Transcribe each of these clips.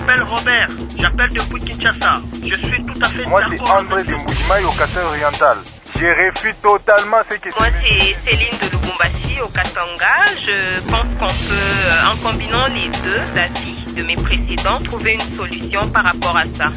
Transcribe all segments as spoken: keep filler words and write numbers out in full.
m'appelle Robert, j'appelle depuis Kinshasa. Je suis tout à fait Moi, d'accord. c'est André de Mbujimaï au Kasai oriental. Je réfute totalement ce que... Moi, c'est Céline de Lubumbashi au Katanga. Je pense qu'on peut, en combinant les deux avis de mes précédents, trouver une solution par rapport à ça.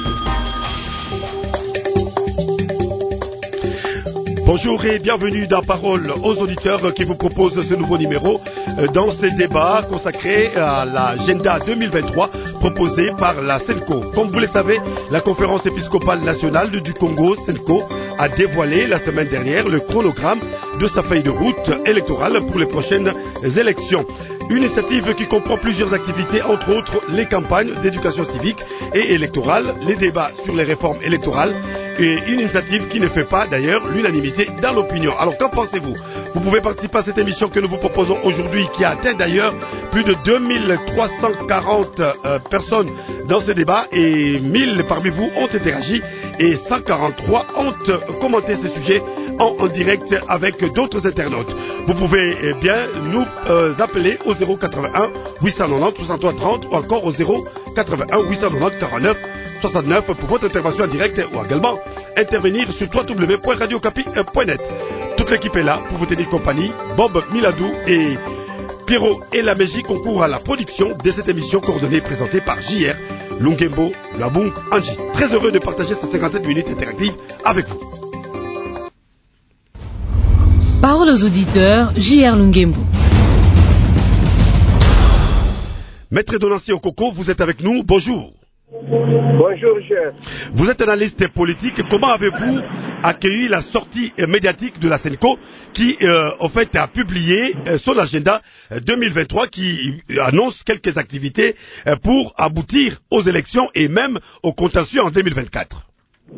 Bonjour et bienvenue dans Parole aux auditeurs qui vous propose ce nouveau numéro dans ces débats consacrés à l'agenda deux mille vingt-trois proposé par la SENCO. Comme vous le savez, la conférence épiscopale nationale du Congo, SENCO, a dévoilé la semaine dernière le chronogramme de sa feuille de route électorale pour les prochaines élections. Une initiative qui comprend plusieurs activités, entre autres les campagnes d'éducation civique et électorale, les débats sur les réformes électorales, et une initiative qui ne fait pas d'ailleurs l'unanimité dans l'opinion. Alors qu'en pensez-vous? Vous pouvez participer à cette émission que nous vous proposons aujourd'hui, qui a atteint d'ailleurs plus de deux mille trois cent quarante euh, personnes dans ce débat, et mille parmi vous ont interagi et cent quarante-trois ont commenté ces sujets en, en direct avec d'autres internautes. Vous pouvez eh bien nous euh, appeler au zéro quatre-vingt-un huit cent quatre-vingt-dix soixante-trois trente ou encore au zéro quatre-vingt-un huit cent quatre-vingt-dix quarante-neuf soixante-neuf pour votre intervention en direct, ou également intervenir sur w w w point radio okapi point net. Toute l'équipe est là pour vous tenir compagnie. Bob Miladou et Pierrot et la Mégie concourent à la production de cette émission coordonnée et présentée par J R Lungembo Labung Anji. Très heureux de partager ces cinquante minutes interactives avec vous. Parole aux auditeurs, J R Lungembo. Maître Donatien Okoko, vous êtes avec nous. Bonjour. Bonjour, Jean. Vous êtes analyste politique. Comment avez-vous accueilli la sortie médiatique de la SENCO qui, euh, en fait, a publié euh, son agenda deux mille vingt-trois qui annonce quelques activités euh, pour aboutir aux élections et même au contentieux en deux mille vingt-quatre?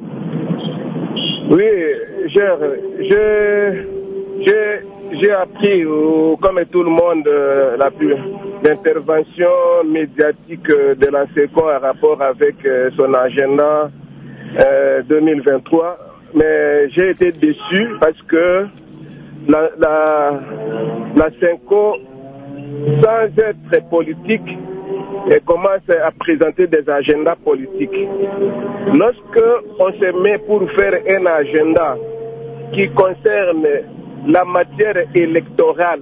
Oui, Jean, je, je, j'ai appris, euh, comme tout le monde, euh, la plus, l'intervention médiatique de la SENCO en rapport avec euh, son agenda euh, deux mille vingt-trois, mais j'ai été déçu parce que la, la, la SENCO, sans être politique, elle commence à présenter des agendas politiques. Lorsque on se met pour faire un agenda qui concerne la matière électorale,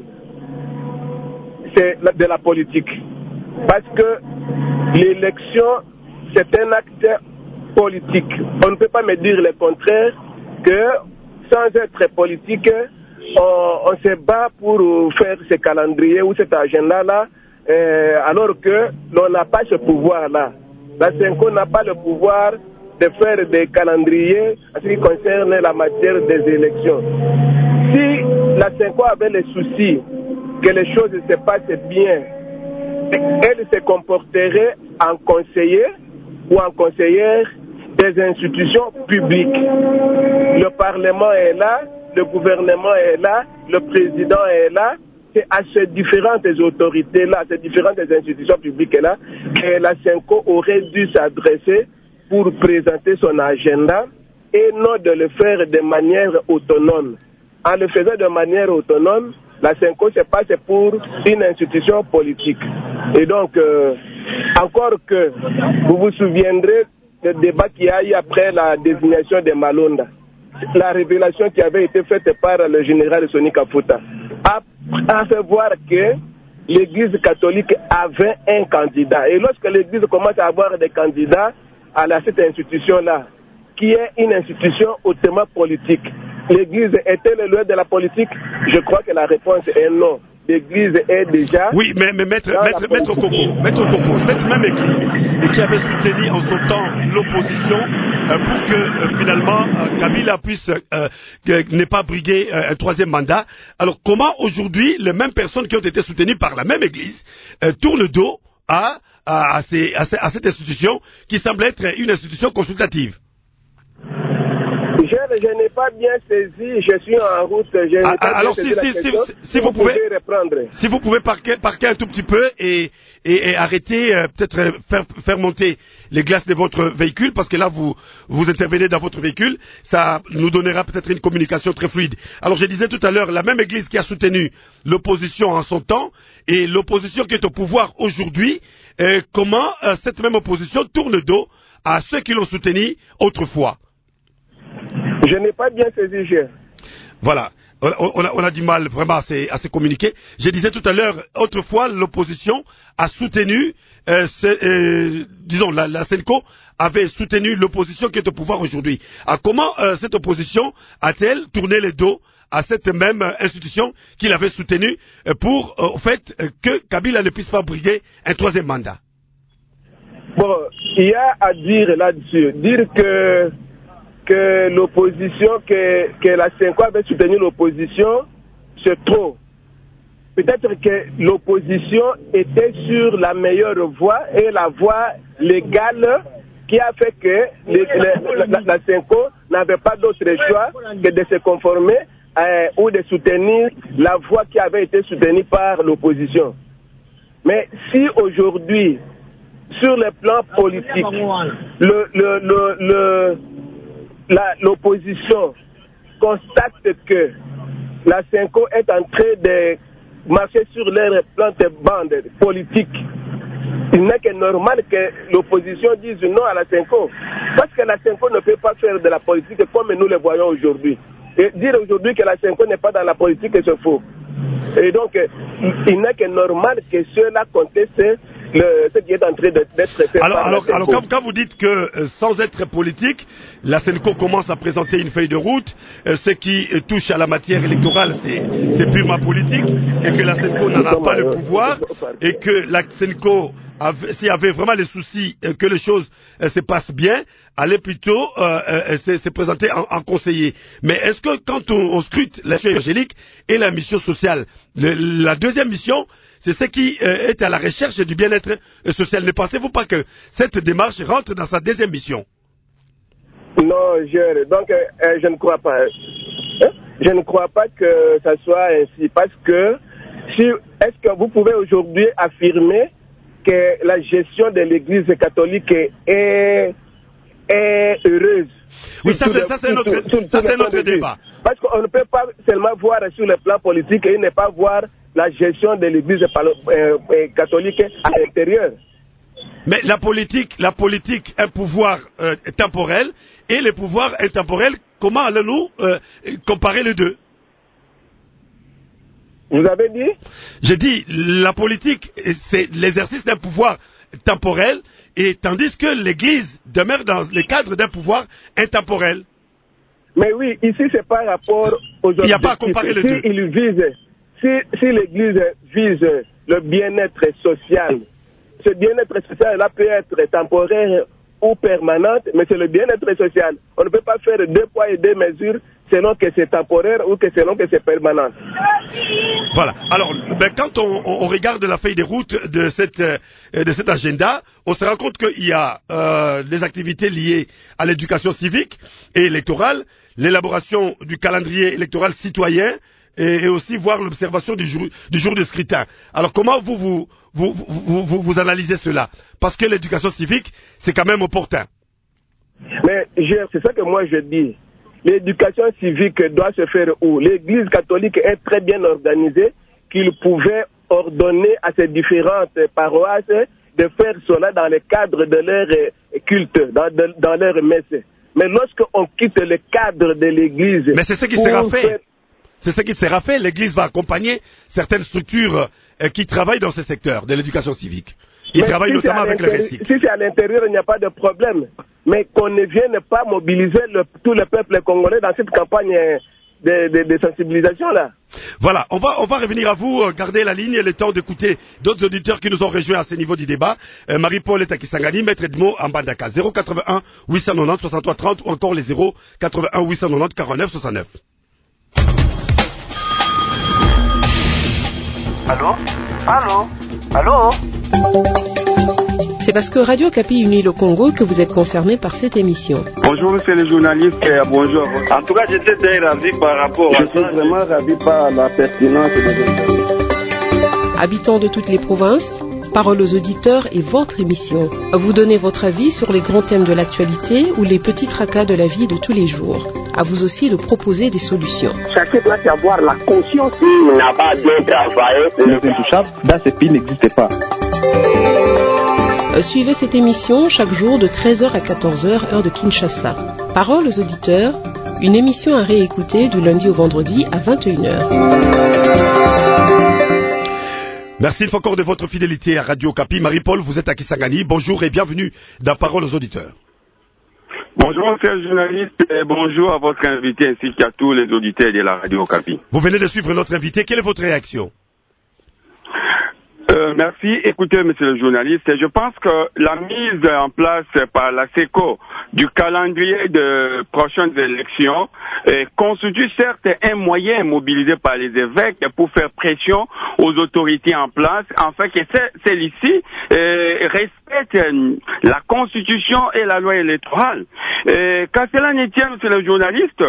c'est de la politique. Parce que l'élection, c'est un acte politique. On ne peut pas me dire le contraire, que sans être politique, on, on se bat pour faire ce calendrier ou cet agenda-là, euh, alors que l'on n'a pas ce pouvoir-là. La SENCO n'a pas le pouvoir de faire des calendriers en ce qui concerne la matière des élections. Si la SENCO avait le souci que les choses se passent bien, elle se comporterait en conseiller ou en conseillère des institutions publiques. Le Parlement est là, le gouvernement est là, le président est là. C'est à ces différentes autorités-là, ces différentes institutions publiques-là, que la SENCO aurait dû s'adresser pour présenter son agenda et non de le faire de manière autonome. En le faisant de manière autonome, la SENCO se passe pour une institution politique. Et donc, euh, encore que vous vous souviendrez du débat qu'il y a eu après la désignation de Malonda, la révélation qui avait été faite par le général Sonny Kafuta a, a fait voir que l'Église catholique avait un candidat. Et lorsque l'Église commence à avoir des candidats à la, cette institution-là, qui est une institution hautement politique, l'Église est-elle loin de la politique? Je crois que la réponse est non. L'Église est déjà... Oui, mais, mais maître, maître, maître Coco, maître Coco, cette même Église et qui avait soutenu en son temps l'opposition euh, pour que euh, finalement euh, Kabila puisse euh, euh, ne pas briguer euh, un troisième mandat. Alors comment aujourd'hui les mêmes personnes qui ont été soutenues par la même Église euh, tournent le dos à, à, à, ces, à, ces, à cette institution qui semble être une institution consultative? je n'ai pas bien saisi, je suis en route, je n'ai ah, pas alors bien si, saisi si, la si, question. si, si vous, vous pouvez, pouvez reprendre. Si vous pouvez parquer, parquer un tout petit peu et, et, et arrêter, euh, peut-être euh, faire, faire monter les glaces de votre véhicule, parce que là vous, vous intervenez dans votre véhicule, ça nous donnera peut-être une communication très fluide. Alors je disais tout à l'heure, la même église qui a soutenu l'opposition en son temps et l'opposition qui est au pouvoir aujourd'hui, euh, comment euh, cette même opposition tourne le dos à ceux qui l'ont soutenu autrefois. Je n'ai pas bien saisi, Gérard. Voilà. On a, on a du mal vraiment à se, à se communiquer. Je disais tout à l'heure, autrefois, l'opposition a soutenu, euh, ce, euh, disons, la, la Senco avait soutenu l'opposition qui est au pouvoir aujourd'hui. À comment euh, cette opposition a-t-elle tourné le dos à cette même euh, institution qu'il avait soutenue euh, pour, euh, au fait, euh, que Kabila ne puisse pas briguer un troisième mandat? Bon, il y a à dire là-dessus, dire que que l'opposition, que, que la Senco avait soutenu l'opposition, c'est trop. Peut-être que l'opposition était sur la meilleure voie et la voie légale qui a fait que les, les, la, la Senco n'avait pas d'autre choix que de se conformer euh, ou de soutenir la voie qui avait été soutenue par l'opposition. Mais si aujourd'hui, sur le plan politique, le, le, le, le l'opposition constate que la Senco est en train de marcher sur leur plan de bande politique, il n'est que normal que l'opposition dise non à la Senco. Parce que la Senco ne peut pas faire de la politique comme nous le voyons aujourd'hui. Et dire aujourd'hui que la Senco n'est pas dans la politique, c'est faux. Et donc, il n'est que normal que ceux-là contestent le, ce qui est en train d'être fait. Alors, par alors, la alors quand, quand vous dites que euh, sans être politique, la Senco commence à présenter une feuille de route, euh, ce qui euh, touche à la matière électorale, c'est purement politique, et que la Senco n'en a pas le pouvoir, et que la Senco, s'il y avait vraiment les soucis euh, que les choses euh, se passent bien, allait plutôt euh, euh, se, se présenter en, en conseiller. Mais est-ce que quand on, on scrute la mission évangélique et la mission sociale, le, la deuxième mission, c'est ce qui euh, est à la recherche du bien-être euh, social. Ne pensez-vous pas que cette démarche rentre dans sa deuxième mission? Non, je, donc euh, je ne crois pas. Hein? Je ne crois pas que ça soit ainsi. Parce que si, est-ce que vous pouvez aujourd'hui affirmer que la gestion de l'Église catholique est, est heureuse? Oui, ça c'est, ça c'est notre, ça c'est notre débat. Parce qu'on ne peut pas seulement voir sur le plan politique et ne pas voir la gestion de l'Église euh, catholique à l'intérieur. Mais la politique, la politique, un pouvoir euh, temporel, et les pouvoirs intemporels, comment allons-nous euh, comparer les deux? Vous avez dit? J'ai dit, la politique, c'est l'exercice d'un pouvoir temporel, et tandis que l'Église demeure dans le cadre d'un pouvoir intemporel. Mais oui, ici c'est par rapport aux objectifs. Il n'y a pas à comparer les si deux. Il vise, si, si l'Église vise le bien-être social, ce bien-être social-là peut être temporaire ou permanente, mais c'est le bien-être social. On ne peut pas faire deux poids et deux mesures selon que c'est temporaire ou que selon que c'est permanent. Voilà. Alors, ben, quand on, on regarde la feuille de route de, cette, euh, de cet agenda, on se rend compte qu'il y a euh, des activités liées à l'éducation civique et électorale, l'élaboration du calendrier électoral citoyen, et, et aussi voir l'observation du jour, du jour de scrutin. Alors comment vous vous, vous, vous, vous, vous analysez cela? Parce que l'éducation civique, c'est quand même opportun. Mais c'est ça que moi je dis. L'éducation civique doit se faire où? L'Église catholique est très bien organisée, qu'il pouvait ordonner à ses différentes paroisses de faire cela dans le cadre de leur culte, dans, de, dans leur messe. Mais lorsqu'on quitte le cadre de l'Église... Mais c'est ce qui sera fait. Faire... C'est ce qui sera fait. L'Église va accompagner certaines structures euh, qui travaillent dans ce secteur de l'éducation civique. Ils Mais travaillent si notamment avec le récit. Si c'est à l'intérieur, il n'y a pas de problème. Mais qu'on ne vienne pas mobiliser le, tout le peuple congolais dans cette campagne de, de, de sensibilisation-là. Voilà, on va, on va revenir à vous, euh, garder la ligne et le temps d'écouter d'autres auditeurs qui nous ont rejoints à ce niveau du débat. Euh, Marie-Paul Etakisangani, Maître Edmo en Bandaka, zéro quatre-vingt-un huit cent quatre-vingt-dix soixante-trois trente ou encore les zéro quatre-vingt-un huit cent quatre-vingt-dix quarante-neuf soixante-neuf. Allô? Allô? Allô? C'est parce que Radio Okapi unit le Congo que vous êtes concerné par cette émission. Bonjour monsieur le journaliste, et bonjour. En tout cas, j'étais très ravi par rapport Je à ça. suis vraiment ravi par la pertinence des... Habitants de toutes les provinces, Parole aux auditeurs est votre émission. Vous donnez votre avis sur les grands thèmes de l'actualité ou les petits tracas de la vie de tous les jours. À vous aussi de proposer des solutions. Chacun doit avoir la conscience qu'il n'a pas bien travaillé. Les intouchables, dans ce pays, n'existent pas. Suivez cette émission chaque jour de treize heures à quatorze heures, heure de Kinshasa. Parole aux auditeurs, une émission à réécouter du lundi au vendredi à vingt et une heures. Merci une fois encore de votre fidélité à Radio Okapi. Marie-Paul, vous êtes à Kisangani. Bonjour et bienvenue dans Parole aux auditeurs. Bonjour, monsieur le journaliste, et bonjour à votre invité ainsi qu'à tous les auditeurs de la Radio Okapi. Vous venez de suivre notre invité. Quelle est votre réaction? Euh, merci. Écoutez, monsieur le journaliste, je pense que la mise en place par la SECO du calendrier de prochaines élections euh, constitue certes un moyen mobilisé par les évêques pour faire pression aux autorités en place, afin que celles-ci euh, respectent la Constitution et la loi électorale. Euh, qu'à cela ne tient, monsieur le journaliste,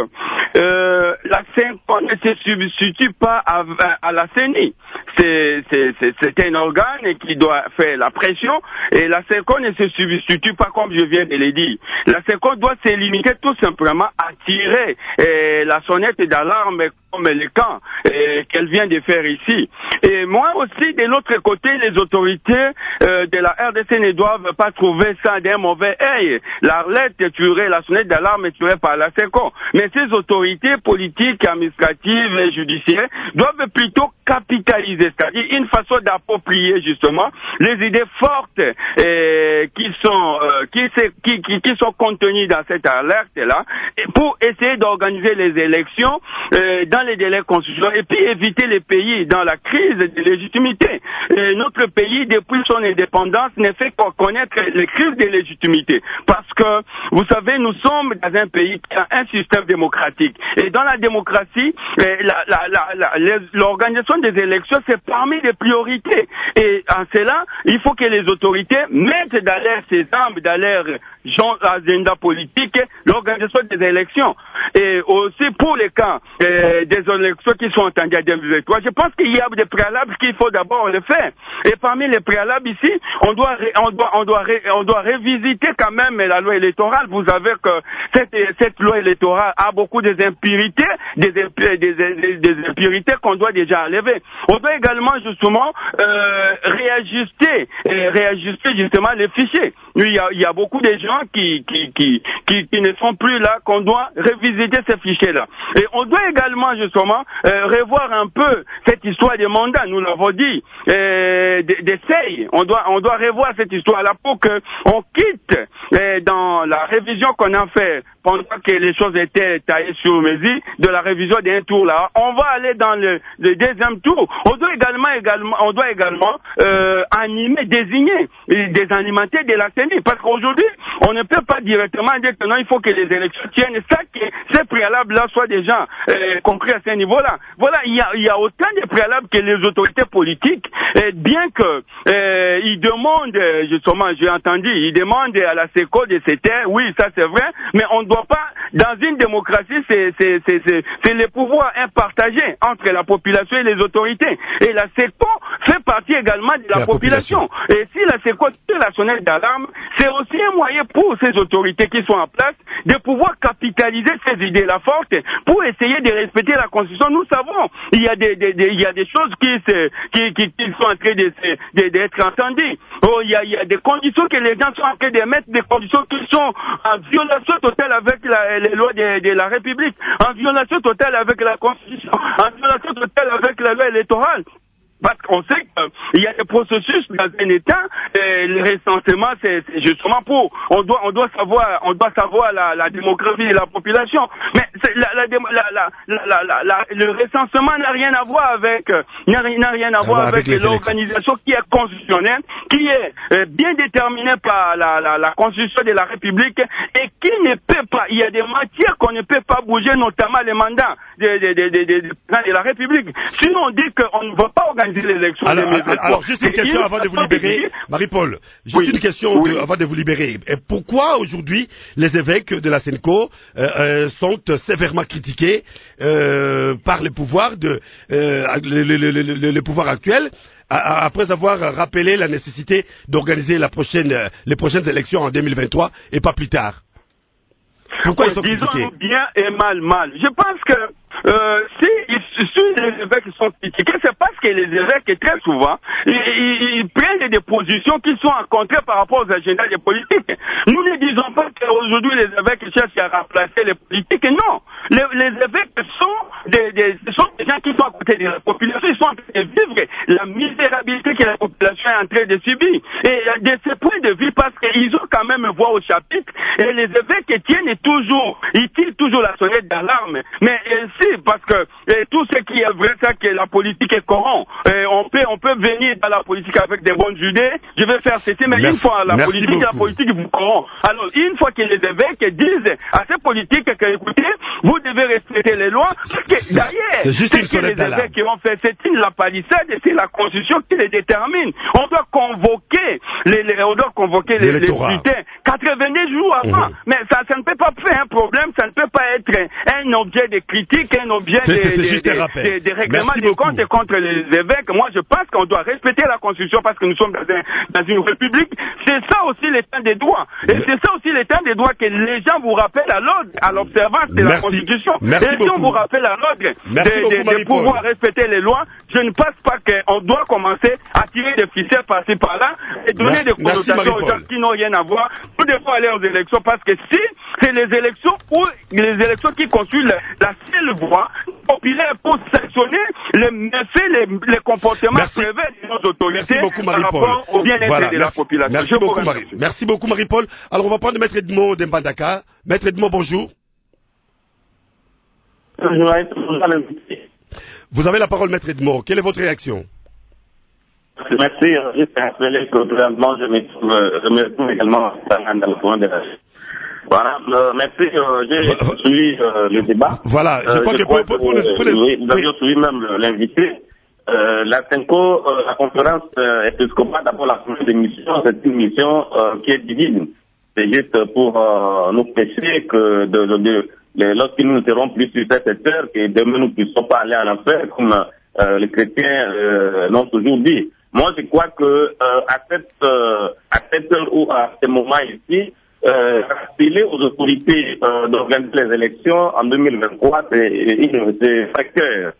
euh, la SECO ne se substitue pas à, à, à la C E N I. C'est, c'est, c'est, c'est un organe qui doit faire la pression et la SECO ne se substitue pas comme je viens de le dire. La SECO doit se limiter tout simplement à tirer eh, la sonnette d'alarme comme le camp eh, qu'elle vient de faire ici. Et moi aussi, de l'autre côté, les autorités euh, de la R D C ne doivent pas trouver ça d'un mauvais œil. L'arlette tuerait, la sonnette d'alarme tuerait par la SECO. Mais ces autorités politiques, administratives et judiciaires doivent plutôt capitaliser, c'est-à-dire une façon d'approprier justement les idées fortes euh, qui sont euh, qui, qui, qui, qui sont contenues dans cette alerte-là, pour essayer d'organiser les élections euh, dans les délais constitutionnels et puis éviter les pays dans la crise de légitimité. Et notre pays, depuis son indépendance, ne fait qu'en connaître les crises de légitimité. Parce que, vous savez, nous sommes dans un pays qui a un système démocratique. Et dans la démocratie, la, la, la, la, l'organisation des élections, c'est parmi les priorités. Et en cela, il faut que les autorités mettent dans leur sésame, dans leur agenda politique, l'organisation des élections. Et aussi pour les cas euh, des élections qui sont entendues à deux mille vingt-trois, je pense qu'il y a des préalables qu'il faut d'abord le faire. Et parmi les préalables ici, on doit, on doit, on doit, on doit révisiter quand même la loi électorale. Vous savez que cette, cette loi électorale a beaucoup des impurités, des, des, des, des impurités qu'on doit déjà enlever. On doit également justement euh, réajuster, et réajuster justement les fichiers. Il y a, il y a beaucoup de gens qui, qui, qui, qui, qui ne sont plus là, qu'on doit révisiter ces fichiers-là. Et on doit également justement euh, revoir un peu cette histoire des mandats. Nous l'avons dit, euh, d'essayer. On doit, on doit revoir cette histoire-là pour que on quitte euh, dans la révision qu'on a fait pendant que les choses étaient taillées sur mesure, de la révision d'un tour là. On va aller dans le, le deuxième tour. On doit également, également, on doit également euh, animer, désigner des animateurs de la C E N I, parce qu'aujourd'hui, on ne peut pas directement dire que non, il faut que les élections tiennent, ça, que ces préalables-là soient déjà euh, compris à ce niveau-là. Voilà, il y a, il y a autant de préalables que les autorités politiques, et bien que euh, ils demandent, justement, j'ai entendu, ils demandent à la SECO de s'éteindre, oui, ça c'est vrai, mais on ne doit pas, dans une démocratie, c'est, c'est, c'est, c'est, c'est les pouvoirs impartagés entre la population et les autorités. Et la SECO fait partie également de la, la population. population. Et si la SECO tire la sonnette d'alarme, c'est aussi un moyen pour ces autorités qui sont en place de pouvoir capitaliser ces idées-là fortes pour essayer de respecter la Constitution. Nous savons, il y a des, des, des il y a des choses qui, se, qui, qui, qui sont en train de, de, d'être entendues. Oh, il y a, il y a des conditions que les gens sont en train de mettre, des conditions qui sont en violation totale avec la, les lois de, de la République, en violation totale avec la Constitution, en violation totale avec la loi électorale. Parce qu'on sait qu'il y a des processus dans un État, et le recensement, c'est, c'est justement pour, on doit, on doit savoir, on doit savoir la, la démographie de la population. Mais c'est la, la, la, la, la, la, la, le recensement n'a rien à voir avec, n'a, n'a rien à voir avec, avec l'organisation qui est constitutionnelle, qui est euh, bien déterminée par la, la, la Constitution de la République et qui ne peut pas, il y a des matières qu'on ne peut pas bouger, notamment les mandats de, de, de, de, de, de, de la République. Sinon, on dit qu'on ne va pas organiser organiser l'élection alors, deux mille vingt-trois. alors, juste une question avant de vous libérer, Marie-Paul. Juste oui, une question oui. de, avant de vous libérer. Et pourquoi aujourd'hui les évêques de la Senco euh, euh, sont sévèrement critiqués euh, par les pouvoirs de euh, le, le, le, le, le pouvoir actuel après avoir rappelé la nécessité d'organiser la prochaine, les prochaines élections en deux mille vingt-trois et pas plus tard? Pourquoi oui, ils sont critiqués? Disons bien et mal, mal. Je pense que euh, si, si les évêques sont critiqués, c'est parce que les évêques, très souvent, ils, ils, ils prennent des positions qui sont en contraire par rapport aux agendas des politiques. Nous ne disons pas qu'aujourd'hui les évêques cherchent à remplacer les politiques, non. Les, les évêques sont des, des, sont des gens qui sont à côté de la population, ils sont en train de vivre la misérabilité que la population est en train de subir. Et de ce point de vue, parce qu'ils ont quand même voix au chapitre, et les évêques tiennent toujours, ils tirent toujours la sonnette d'alarme. Mais ainsi, parce que et tout ce qui est vrai, c'est que la politique est corrompue. On peut, on peut venir dans la politique avec des bonnes idées, je vais faire ceci, mais merci, une fois la merci politique, beaucoup. la politique vous corrompt. Alors, une fois que les évêques disent à ces politiques que, écoutez, vous devez respecter les lois, parce que derrière, c'est juste une sonnette que les évêques qui ont fait, c'est une la palissade et c'est la constitution qui les détermine. On doit convoquer les, les on doit convoquer les, les scrutins quatre-vingt-dix jours avant. Mmh. Mais ça, ça ne peut pas faire un problème, ça ne peut pas être un, un objet de critique, un objet de, de, de, de, de règlement de compte contre les évêques. Moi, je pense qu'on doit respecter la constitution parce que nous sommes dans, un, dans une république. C'est ça aussi l'état des droits. Et mmh. c'est ça aussi l'état des droits que les gens vous rappellent à l'ordre, à l'observance de la constitution. Merci et si on vous rappelle à l'ordre de, de, de pouvoir respecter les lois, je ne pense pas qu'on doit commencer à tirer des ficelles par-ci par-là et donner merci, des connotations aux gens qui n'ont rien à voir. Nous devons aller aux élections parce que si c'est les élections où les élections qui constituent la, la seule voie populaire pour sanctionner les méfaits, les, les comportements prévus de nos autorités merci beaucoup, par rapport au bien-être voilà, de merci, la population. Merci je beaucoup, Marie. Merci beaucoup, Marie-Paul. Alors, on va prendre Maître Edmond d'Embandaka. Maître Edmond, bonjour. Vous avez la parole, Maître Edmond. Quelle est votre réaction? Merci. Juste à rappeler que présentement, je me trouve également dans le point de la... Voilà, euh, merci. Euh, j'ai suivi euh, le débat. Voilà, je euh, crois je que crois pour, que, pour, pour, pour les... oui, vous avez oui. suivi même l'invité. Euh, la Senco, euh, la conférence euh, épiscopale, d'abord la première émission, c'est une mission euh, qui est divine. C'est juste pour euh, nous pêcher que de, de, de, de, lorsque nous ne serons plus sur cette terre, que demain nous ne puissions pas aller en enfer, comme euh, les chrétiens euh, l'ont toujours dit. Moi, je crois que euh, à cette euh, à cette heure ou à ce moment ici, euh, rappeler aux autorités euh, d'organiser les élections en deux mille vingt-trois, c'est facteur.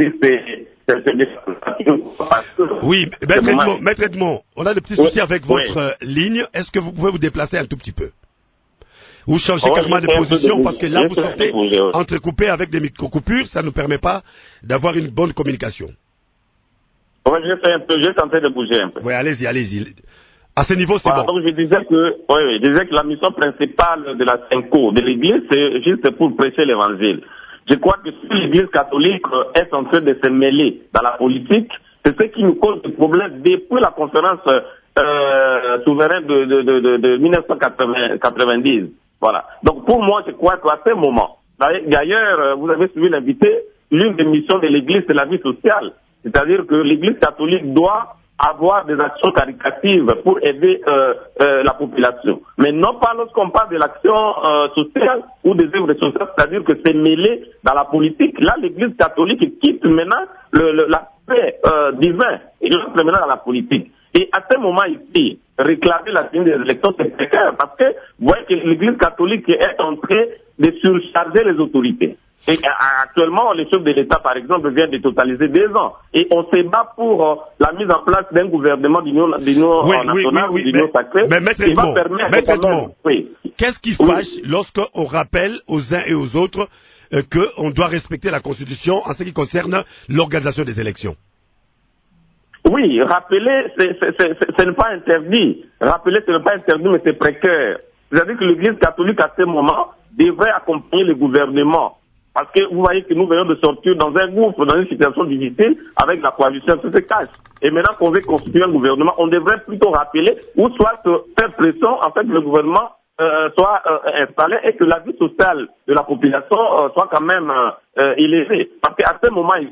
Oui, Maître Edmond, Maître Edmond, on a des petits soucis oui, avec votre oui. ligne. Est-ce que vous pouvez vous déplacer un tout petit peu? Ou changer oh, carrément de position, de parce que là, vous sortez entrecoupé avec des micro-coupures, ça ne nous permet pas d'avoir une bonne communication. Oui, je fais un peu, j'ai tenté de bouger un peu. Oui, allez-y, allez-y. À ce niveau, c'est voilà, bon. Donc, je disais que, oui, oui, je disais que la mission principale de la Senco, de l'Église, c'est juste pour prêcher l'Évangile. Je crois que si l'Église catholique est en train de se mêler dans la politique, c'est ce qui nous cause des problèmes depuis la conférence euh, souveraine de, de, de, de, de mille neuf cent quatre-vingt-dix. Voilà. Donc pour moi, je crois qu'à ce moment, d'ailleurs, vous avez suivi l'invité, l'une des missions de l'Église, c'est la vie sociale. C'est-à-dire que l'Église catholique doit avoir des actions caritatives pour aider euh, euh, la population. Mais non pas lorsqu'on parle de l'action euh, sociale ou des œuvres sociales, c'est-à-dire que c'est mêlé dans la politique. Là, l'Église catholique quitte maintenant le, le, l'aspect euh, divin et entre maintenant dans la politique. Et à ce moment ici, réclamer la tenue des élections, c'est précaire parce que vous voyez que l'Église catholique est en train de surcharger les autorités. Et actuellement, les chefs de l'État, par exemple, viennent de totaliser deux ans. Et on se bat pour euh, la mise en place d'un gouvernement d'union, d'union oui, nationale oui, oui, ou d'union mais, sacrée. Mais maître Edmond, maître Edmond, oui. Qu'est-ce qui oui. fâche lorsqu'on rappelle aux uns et aux autres euh, qu'on doit respecter la Constitution en ce qui concerne l'organisation des élections? Oui, rappeler, ce n'est pas interdit. Rappeler, ce n'est pas interdit, mais c'est précaire. C'est-à-dire que l'Église catholique, à ce moment, devrait accompagner le gouvernement. Parce que vous voyez que nous venons de sortir dans un gouffre, dans une situation difficile, avec la coalition qui se cache. Et maintenant qu'on veut constituer un gouvernement, on devrait plutôt rappeler, ou soit faire pression, en fait, que le gouvernement euh, soit euh, installé et que la vie sociale de la population euh, soit quand même euh, élevée. Parce qu'à ce moment ici,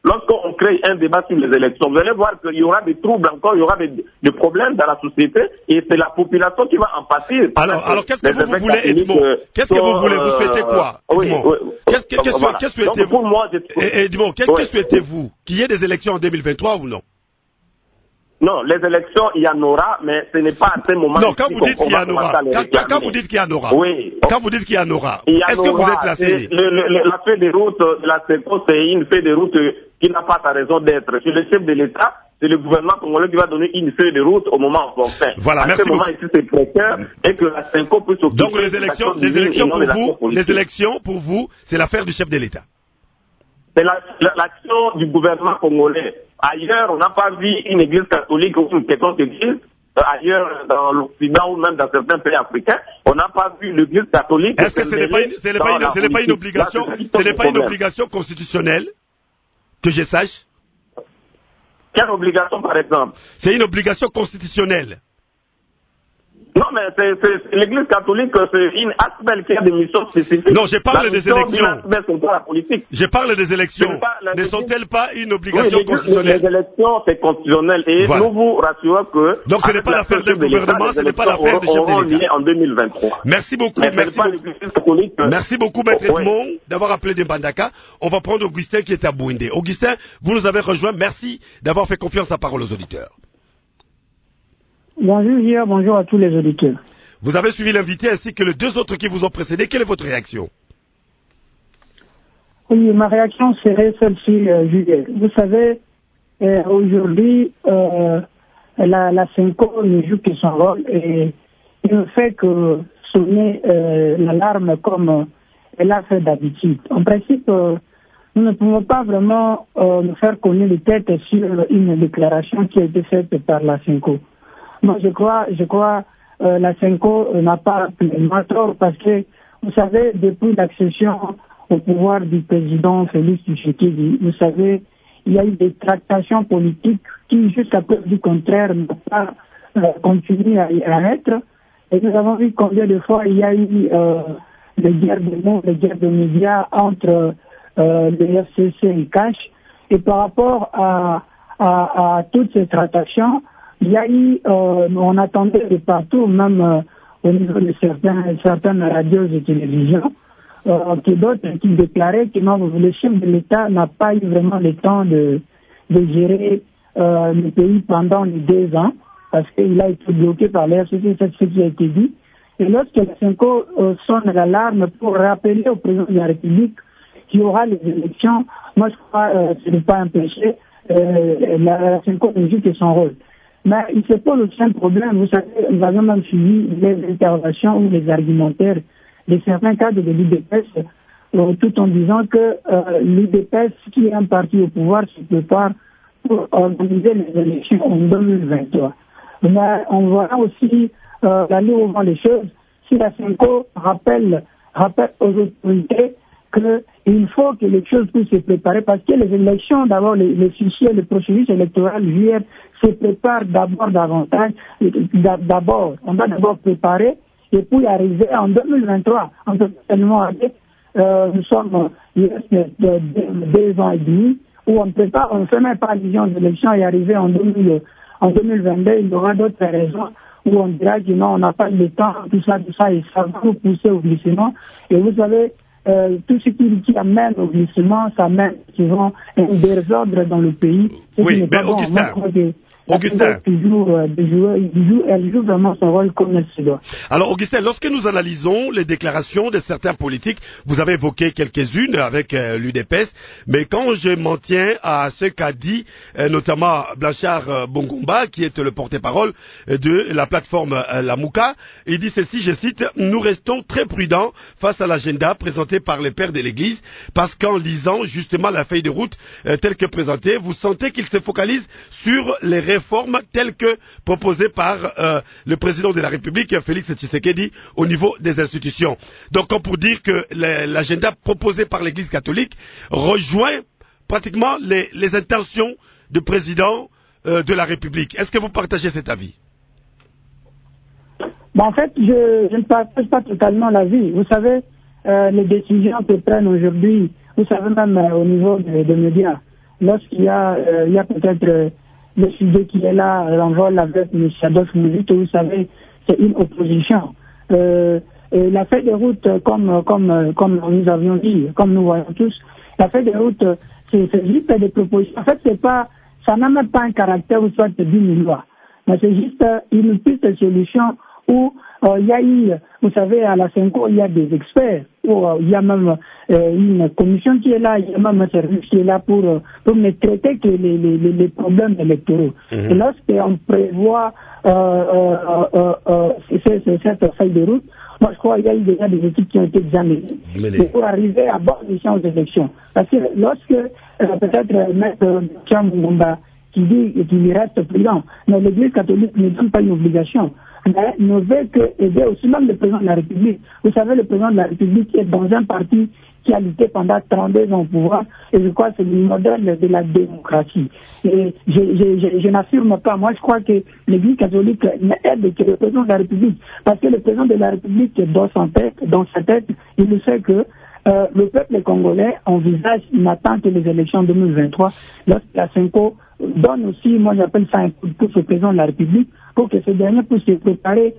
lorsqu'on crée un débat sur les élections, vous allez voir qu'il y aura des troubles encore, il y aura des, des problèmes dans la société et c'est la population qui va en pâtir. Alors, alors qu'est-ce que vous, vous voulez, Edmond? Qu'est-ce que vous voulez? Vous souhaitez quoi, Edmond? Oui, oui. Qu'est-ce que, qu'est-ce voilà. que souhaitez-vous? Pour moi, je... Edmond, qu'est-ce oui. que souhaitez-vous? Qu'il y ait des élections en deux mille vingt-trois ou non? Non, les élections, il y en aura, mais ce n'est pas à ce moment. Non, quand vous dites qu'il y en aura, quand, quand, quand vous dites qu'il y en aura, oui. Quand vous dites qu'il y en aura, est-ce que vous êtes la C E I? La feuille de route de la C E C O, c'est une feuille de route qui n'a pas sa raison d'être. C'est le chef de l'État, c'est le gouvernement congolais qui va donner une feuille de route au moment opportun. Voilà, à merci ce moment ici, c'est précaire et que la C E C O peut s'occuper. Donc les élections, les élections pour vous, les élections pour vous, c'est l'affaire du chef de l'État. C'est l'action la, du gouvernement congolais. Ailleurs, on n'a pas vu une église catholique ou une quelconque église. Ailleurs, dans l'Occident ou même dans certains pays africains, on n'a pas vu l'église catholique. Est-ce que ce n'est pas une, ce n'est pas une, ce n'est pas une obligation, Là, ce n'est pas une obligation constitutionnelle, que je sache? Quelle obligation, par exemple? C'est une obligation constitutionnelle. Non, mais c'est l'église catholique, c'est une aspect qui a des missions spécifiques. Non, je parle des élections. La politique. Je parle des élections. Pas, ne sont-elles pas une obligation oui, constitutionnelle? Les élections, c'est constitutionnel. Et voilà. Nous vous rassurons que... Donc ce n'est pas l'affaire d'un gouvernement, ce n'est pas l'affaire du chef de l'État. En deux mille vingt-trois. Merci beaucoup, mais merci beaucoup. Merci beaucoup, Maître Edmond, oui. d'avoir appelé de Mbandaka. On va prendre Augustin qui est à Bouindé. Augustin, vous nous avez rejoint. Merci d'avoir fait confiance à parole aux auditeurs. Bonjour, hier, bonjour à tous les auditeurs. Vous avez suivi l'invité ainsi que les deux autres qui vous ont précédé. Quelle est votre réaction? Oui, ma réaction serait celle-ci, euh, Julien. Vous savez, euh, aujourd'hui, euh, la, la C E C O ne joue que son rôle et il ne fait que sonner euh, l'alarme comme elle a fait d'habitude. En principe, euh, nous ne pouvons pas vraiment euh, nous faire connaître les têtes sur une déclaration qui a été faite par la C E C O. Moi, je crois, je crois, euh, la C E C O n'a pas pleinement tort parce que, vous savez, depuis l'accession au pouvoir du président Félix Tshisekedi, vous savez, il y a eu des tractations politiques qui, jusqu'à preuve du contraire, n'ont pas euh, continué à, à être. Et nous avons vu combien de fois il y a eu euh, des guerres de mots, des guerres de médias entre euh, le F C C et Cash. Et par rapport à, à, à toutes ces tractations, il y a eu, euh, on attendait de partout, même euh, au niveau de certains, certaines radios et télévisions, euh, qui d'autres qui déclaraient que non, le chef de l'État n'a pas eu vraiment le temps de, de gérer euh, le pays pendant les deux ans, parce qu'il a été bloqué par l'R C C, c'est ce qui a été dit. Et lorsque la C E C O euh, sonne l'alarme pour rappeler au président de la République qu'il y aura les élections, moi je crois que euh, ce n'est pas un péché, euh, la, la C E C O ne joue que son rôle. Mais il se pose aussi un problème. Vous savez, nous avons même suivi les interventions ou les argumentaires de certains cadres de l'U D P S, euh, tout en disant que euh, l'U D P S, qui est un parti au pouvoir, se prépare pour organiser les élections en deux mille vingt-trois. Mais on verra aussi euh, aller au vent les choses. Si la C E C O rappelle, rappelle aux autorités qu'il faut que les choses puissent se préparer parce que les élections, d'abord, les, les fichiers, les processus électorales J R se préparent d'abord davantage. D'abord, on va d'abord préparer et puis arriver en deux mille vingt-trois. On peut tellement arriver, euh, nous sommes, il reste deux, deux ans et demi où on prépare, on ne fait même pas allusion aux élections et arriver en, deux mille, en deux mille vingt-deux, il y aura d'autres raisons où on dira que non, on n'a pas le temps, tout ça, tout ça, et ça va nous pousser au glissement. Et vous savez, Euh, tout ce qui, qui amène au glissement, ça amène souvent un désordre dans le pays. Oui, mais Augustin, bon. Augustin. Toujours, euh, jouer, joue, elle joue vraiment son rôle comme elle se doit. Alors, Augustin, lorsque nous analysons les déclarations de certains politiques, vous avez évoqué quelques-unes avec euh, l'U D P S, mais quand je m'en tiens à ce qu'a dit euh, notamment Blanchard euh, Bongomba, qui est le porte-parole euh, de la plateforme euh, Lamouka, il dit ceci, je cite, « Nous restons très prudents face à l'agenda présenté par les pères de l'Église, parce qu'en lisant justement la feuille de route euh, telle que présentée, vous sentez qu'il se focalise sur les réformes telles que proposées par euh, le président de la République, Félix Tshisekedi, au niveau des institutions. » Donc, comme pour dire que l'agenda proposé par l'Église catholique rejoint pratiquement les, les intentions du président euh, de la République. Est-ce que vous partagez cet avis? Ben, en fait, je, je ne partage pas totalement l'avis. Vous savez, euh, les décisions que prennent aujourd'hui, vous savez même euh, au niveau des de médias, lorsqu'il y a, euh, il y a peut-être euh, le sujet qui est là, l'envol avec M. Adolphe Mouzit, vous savez, c'est une opposition. Euh, et la feuille de route, comme, comme, comme nous avions dit, comme nous voyons tous, la feuille de route, c'est, c'est juste des propositions. En fait, c'est pas, ça n'a même pas un caractère ou soit d'une loi. Mais c'est juste une piste de solution où euh, il y a eu, vous savez, à la Senko, il y a des experts, où euh, il y a même euh, une commission qui est là, il y a même un service qui est là pour, euh, pour ne traiter que les, les, les problèmes électoraux. Mmh. Et lorsqu'on prévoit euh, euh, euh, euh, cette, cette feuille de route, moi je crois qu'il y a eu déjà des études qui ont été examinées pour arriver à bonne mission aux élections. Parce que lorsque euh, peut-être euh, Maître Jean Mungumba qui dit qu'il reste prudent, mais l'Église catholique ne donne pas une obligation, mais ne veut que aider aussi même le président de la République. Vous savez, le président de la République est dans un parti qui a lutté pendant trente-deux ans au pouvoir, et je crois que c'est le modèle de la démocratie. Et je, je, je, je n'affirme pas, moi je crois que l'Église catholique n'aide que le président de la République, parce que le président de la République, dans sa tête, dans sa tête, il le sait que euh, le peuple congolais envisage une attente des élections deux mille vingt-trois, lorsque la Senko donne aussi, moi j'appelle ça un coup de pouce au président de la République, pour que ce dernier puisse se préparer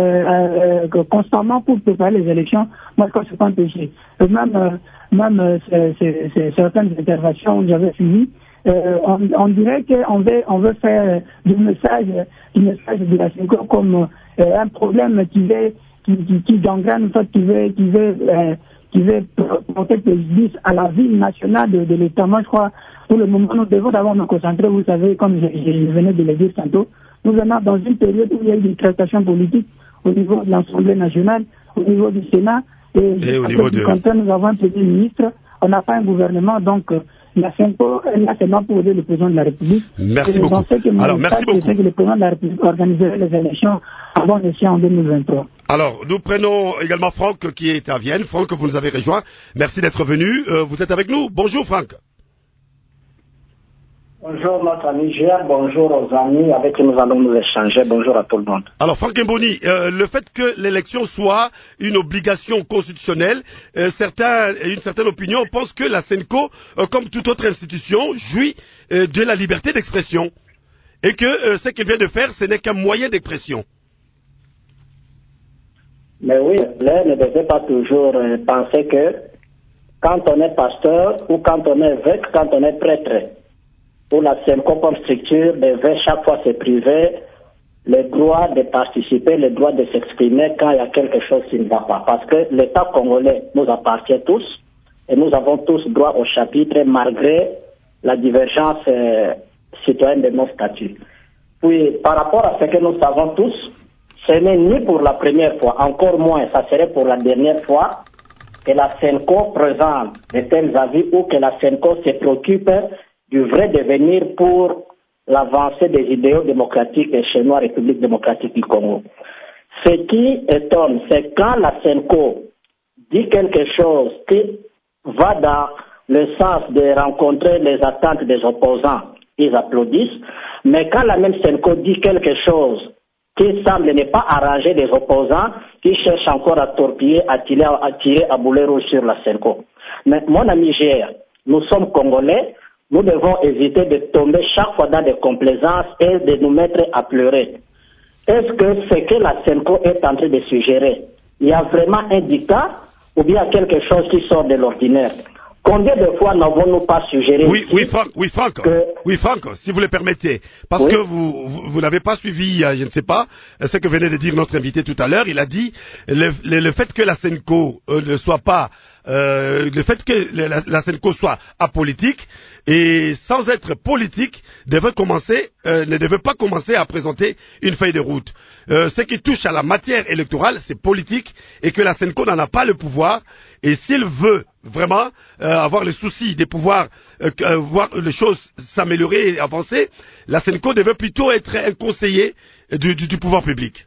euh, euh, constamment pour préparer les élections. Moi je crois que c'est pas un péché. Et même euh, même euh, c'est, c'est, c'est, certaines interventions que j'avais suivies, euh, on, on dirait qu'on veut on veut faire du message du message de la Senko comme euh, un problème qui veut qui, qui, qui gangrène, en fait, qui veut qui veut euh, qui veut porter préjudice à la vie nationale de, de l'État. Moi je crois pour le moment, nous devons d'abord nous concentrer, vous savez, comme je, je venais de le dire tantôt, nous venons dans une période où il y a eu des tractations politiques au niveau de l'Assemblée nationale, au niveau du Sénat, et, et au niveau du de... Canton, nous avons un Premier ministre, on n'a pas un gouvernement, donc la Senko est là seulement pour aider le président de la République. Merci beaucoup. Alors, merci beaucoup. C'est que le président de la République organiserait les élections avant l'élection en deux mille vingt-trois. Alors, nous prenons également Franck qui est à Vienne. Franck, vous nous avez rejoint. Merci d'être venu. Euh, vous êtes avec nous. Bonjour Franck. Bonjour notre ami Gérard, bonjour aux amis avec qui nous allons nous échanger, bonjour à tout le monde. Alors Franck Mboni, euh, le fait que l'élection soit une obligation constitutionnelle, euh, certains, une certaine opinion pense que la Senko, euh, comme toute autre institution, jouit euh, de la liberté d'expression et que euh, ce qu'elle vient de faire, ce n'est qu'un moyen d'expression. Mais oui, là, ne devait pas toujours euh, penser que quand on est pasteur ou quand on est évêque, quand on est prêtre, pour la Senko comme structure devait chaque fois se priver le droit de participer, le droit de s'exprimer quand il y a quelque chose qui ne va pas. Parce que l'État congolais nous appartient tous et nous avons tous droit au chapitre malgré la divergence euh, citoyenne de nos statuts. Puis par rapport à ce que nous savons tous, ce n'est ni pour la première fois, encore moins, ça serait pour la dernière fois que la Senko présente de tels avis ou que la Senko se préoccupe du vrai devenir pour l'avancée des idéaux démocratiques chez nous, République démocratique du Congo. Ce qui étonne, c'est quand la Senko dit quelque chose qui va dans le sens de rencontrer les attentes des opposants, ils applaudissent, mais quand la même Senko dit quelque chose qui semble ne pas arranger les opposants, qui cherchent encore à torpiller, à tirer à, tirer à boulet rouge sur la Senko. Mais mon ami G R, nous sommes Congolais, nous devons éviter de tomber chaque fois dans des complaisances et de nous mettre à pleurer. Est-ce que ce que la Senko est en train de suggérer, il y a vraiment un dictat ou bien quelque chose qui sort de l'ordinaire? Combien de fois n'avons-nous pas suggéré Oui, oui, Franck, oui, Franck, que... oui, Franck, si vous le permettez, parce oui. que vous, vous, vous n'avez pas suivi, je ne sais pas, ce que venait de dire notre invité tout à l'heure. Il a dit le, le, le fait que la Senko euh, ne soit pas, euh, le fait que la, la Senko soit apolitique et sans être politique, devait commencer, euh, ne devait pas commencer à présenter une feuille de route. Euh, ce qui touche à la matière électorale, c'est politique et que la Senko n'en a pas le pouvoir. Et s'il veut vraiment euh, avoir le souci de pouvoir euh, euh, voir les choses s'améliorer et avancer, la Senko devait plutôt être un conseiller du, du, du pouvoir public.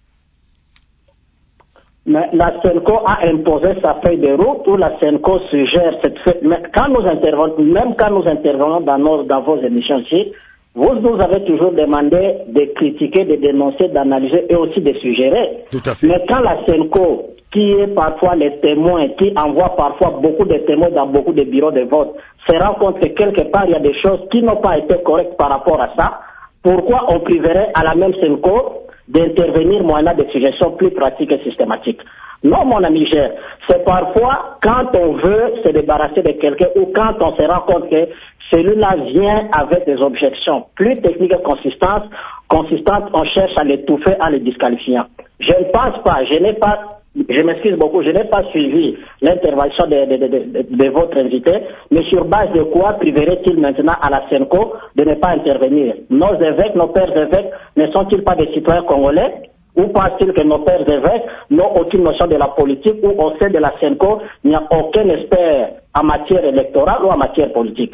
Mais la Senko a imposé sa feuille de route ou la Senko suggère cette feuille. Mais quand nous intervenons, même quand nous intervenons dans, nos, dans vos émissions ici, vous nous avez toujours demandé de critiquer, de dénoncer, d'analyser et aussi de suggérer. Tout à fait. Mais quand la Senko qui est parfois les témoins, qui envoie parfois beaucoup de témoins dans beaucoup de bureaux de vote, se rend compte que quelque part il y a des choses qui n'ont pas été correctes par rapport à ça, pourquoi on priverait à la même Senco d'intervenir moyennant des suggestions plus pratiques et systématiques? Non, mon ami Gère, c'est parfois quand on veut se débarrasser de quelqu'un ou quand on se rend compte que celui-là vient avec des objections plus techniques et consistantes, consistantes, on cherche à l'étouffer en les disqualifiant. Je ne pense pas, je n'ai pas, je m'excuse beaucoup, je n'ai pas suivi l'intervention de, de, de, de, de votre invité, mais sur base de quoi priverait-il maintenant à la Senco de ne pas intervenir? Nos évêques, nos pères évêques, ne sont-ils pas des citoyens congolais? Ou pense-t-il que nos pères évêques n'ont aucune notion de la politique ou au sein de la Senco, il n'y a aucun expert en matière électorale ou en matière politique?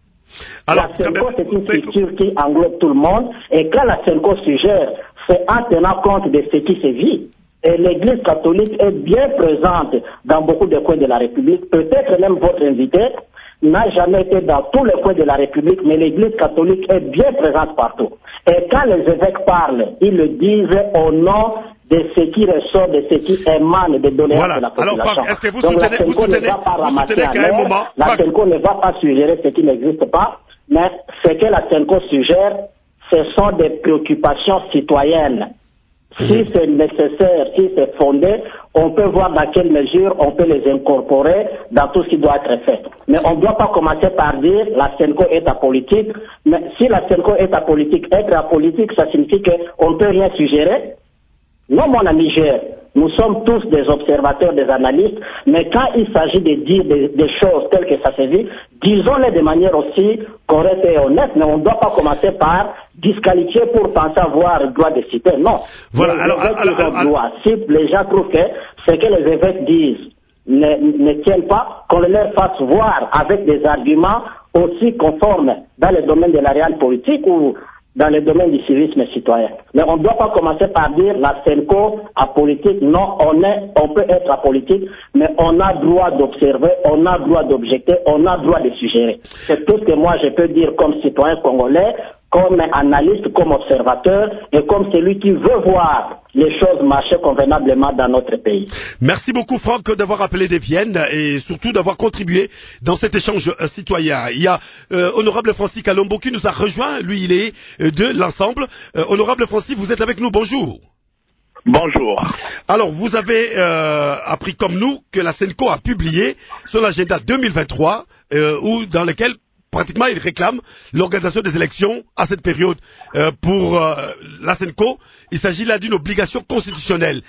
Alors, la Senco, c'est une structure qui englobe tout le monde, et quand la Senco suggère, c'est en tenant compte de ce qui se vit. Et l'Église catholique est bien présente dans beaucoup de coins de la République. Peut-être même votre invité n'a jamais été dans tous les coins de la République, mais l'Église catholique est bien présente partout. Et quand les évêques parlent, ils le disent au nom de ce qui ressort, de ce qui émane des doléances voilà. de la population. Alors, est-ce que vous Donc soutenez, la Senco ne va pas ramasser à l'air, moment, la Senco ne va pas suggérer ce qui n'existe pas, mais ce que la Senco suggère, ce sont des préoccupations citoyennes. Mmh. Si c'est nécessaire, si c'est fondé, on peut voir dans quelle mesure on peut les incorporer dans tout ce qui doit être fait. Mais on ne doit pas commencer par dire la Senco est apolitique. Mais si la Senco est apolitique, être apolitique, ça signifie qu'on ne peut rien suggérer. Non, mon ami Gère, nous sommes tous des observateurs, des analystes, mais quand il s'agit de dire des, des choses telles que ça se vit, disons-les de manière aussi correcte et honnête, mais on ne doit pas commencer par disqualifier pour penser avoir le droit de citer. Non. Voilà, les alors, évêques alors, ont alors, droit. Si les gens trouvent que ce que les évêques disent ne, ne tiennent pas, qu'on leur fasse voir avec des arguments aussi conformes dans le domaine de la réelle politique ou dans le domaine du civisme citoyen. Mais on ne doit pas commencer par dire la Senco apolitique. Non, on est, on peut être apolitique, mais on a droit d'observer, on a droit d'objecter, on a droit de suggérer. C'est tout ce que moi je peux dire comme citoyen congolais, comme analyste, comme observateur et comme celui qui veut voir les choses marcher convenablement dans notre pays. Merci beaucoup Franck d'avoir appelé des Vienne et surtout d'avoir contribué dans cet échange euh, citoyen. Il y a euh, Honorable Francis Kalombo qui nous a rejoint, lui il est euh, de l'ensemble. Euh, Honorable Francis, vous êtes avec nous, bonjour. Bonjour. Alors, vous avez euh, appris comme nous que la Senco a publié son agenda deux mille vingt-trois euh, où, dans lequel pratiquement, il réclame l'organisation des élections à cette période. Euh, pour euh, la Senco, il s'agit là d'une obligation constitutionnelle.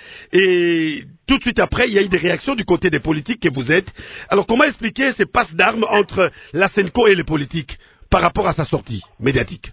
Et tout de suite après, il y a eu des réactions du côté des politiques que vous êtes. Alors, comment expliquer ces passes d'armes entre la Senco et les politiques par rapport à sa sortie médiatique?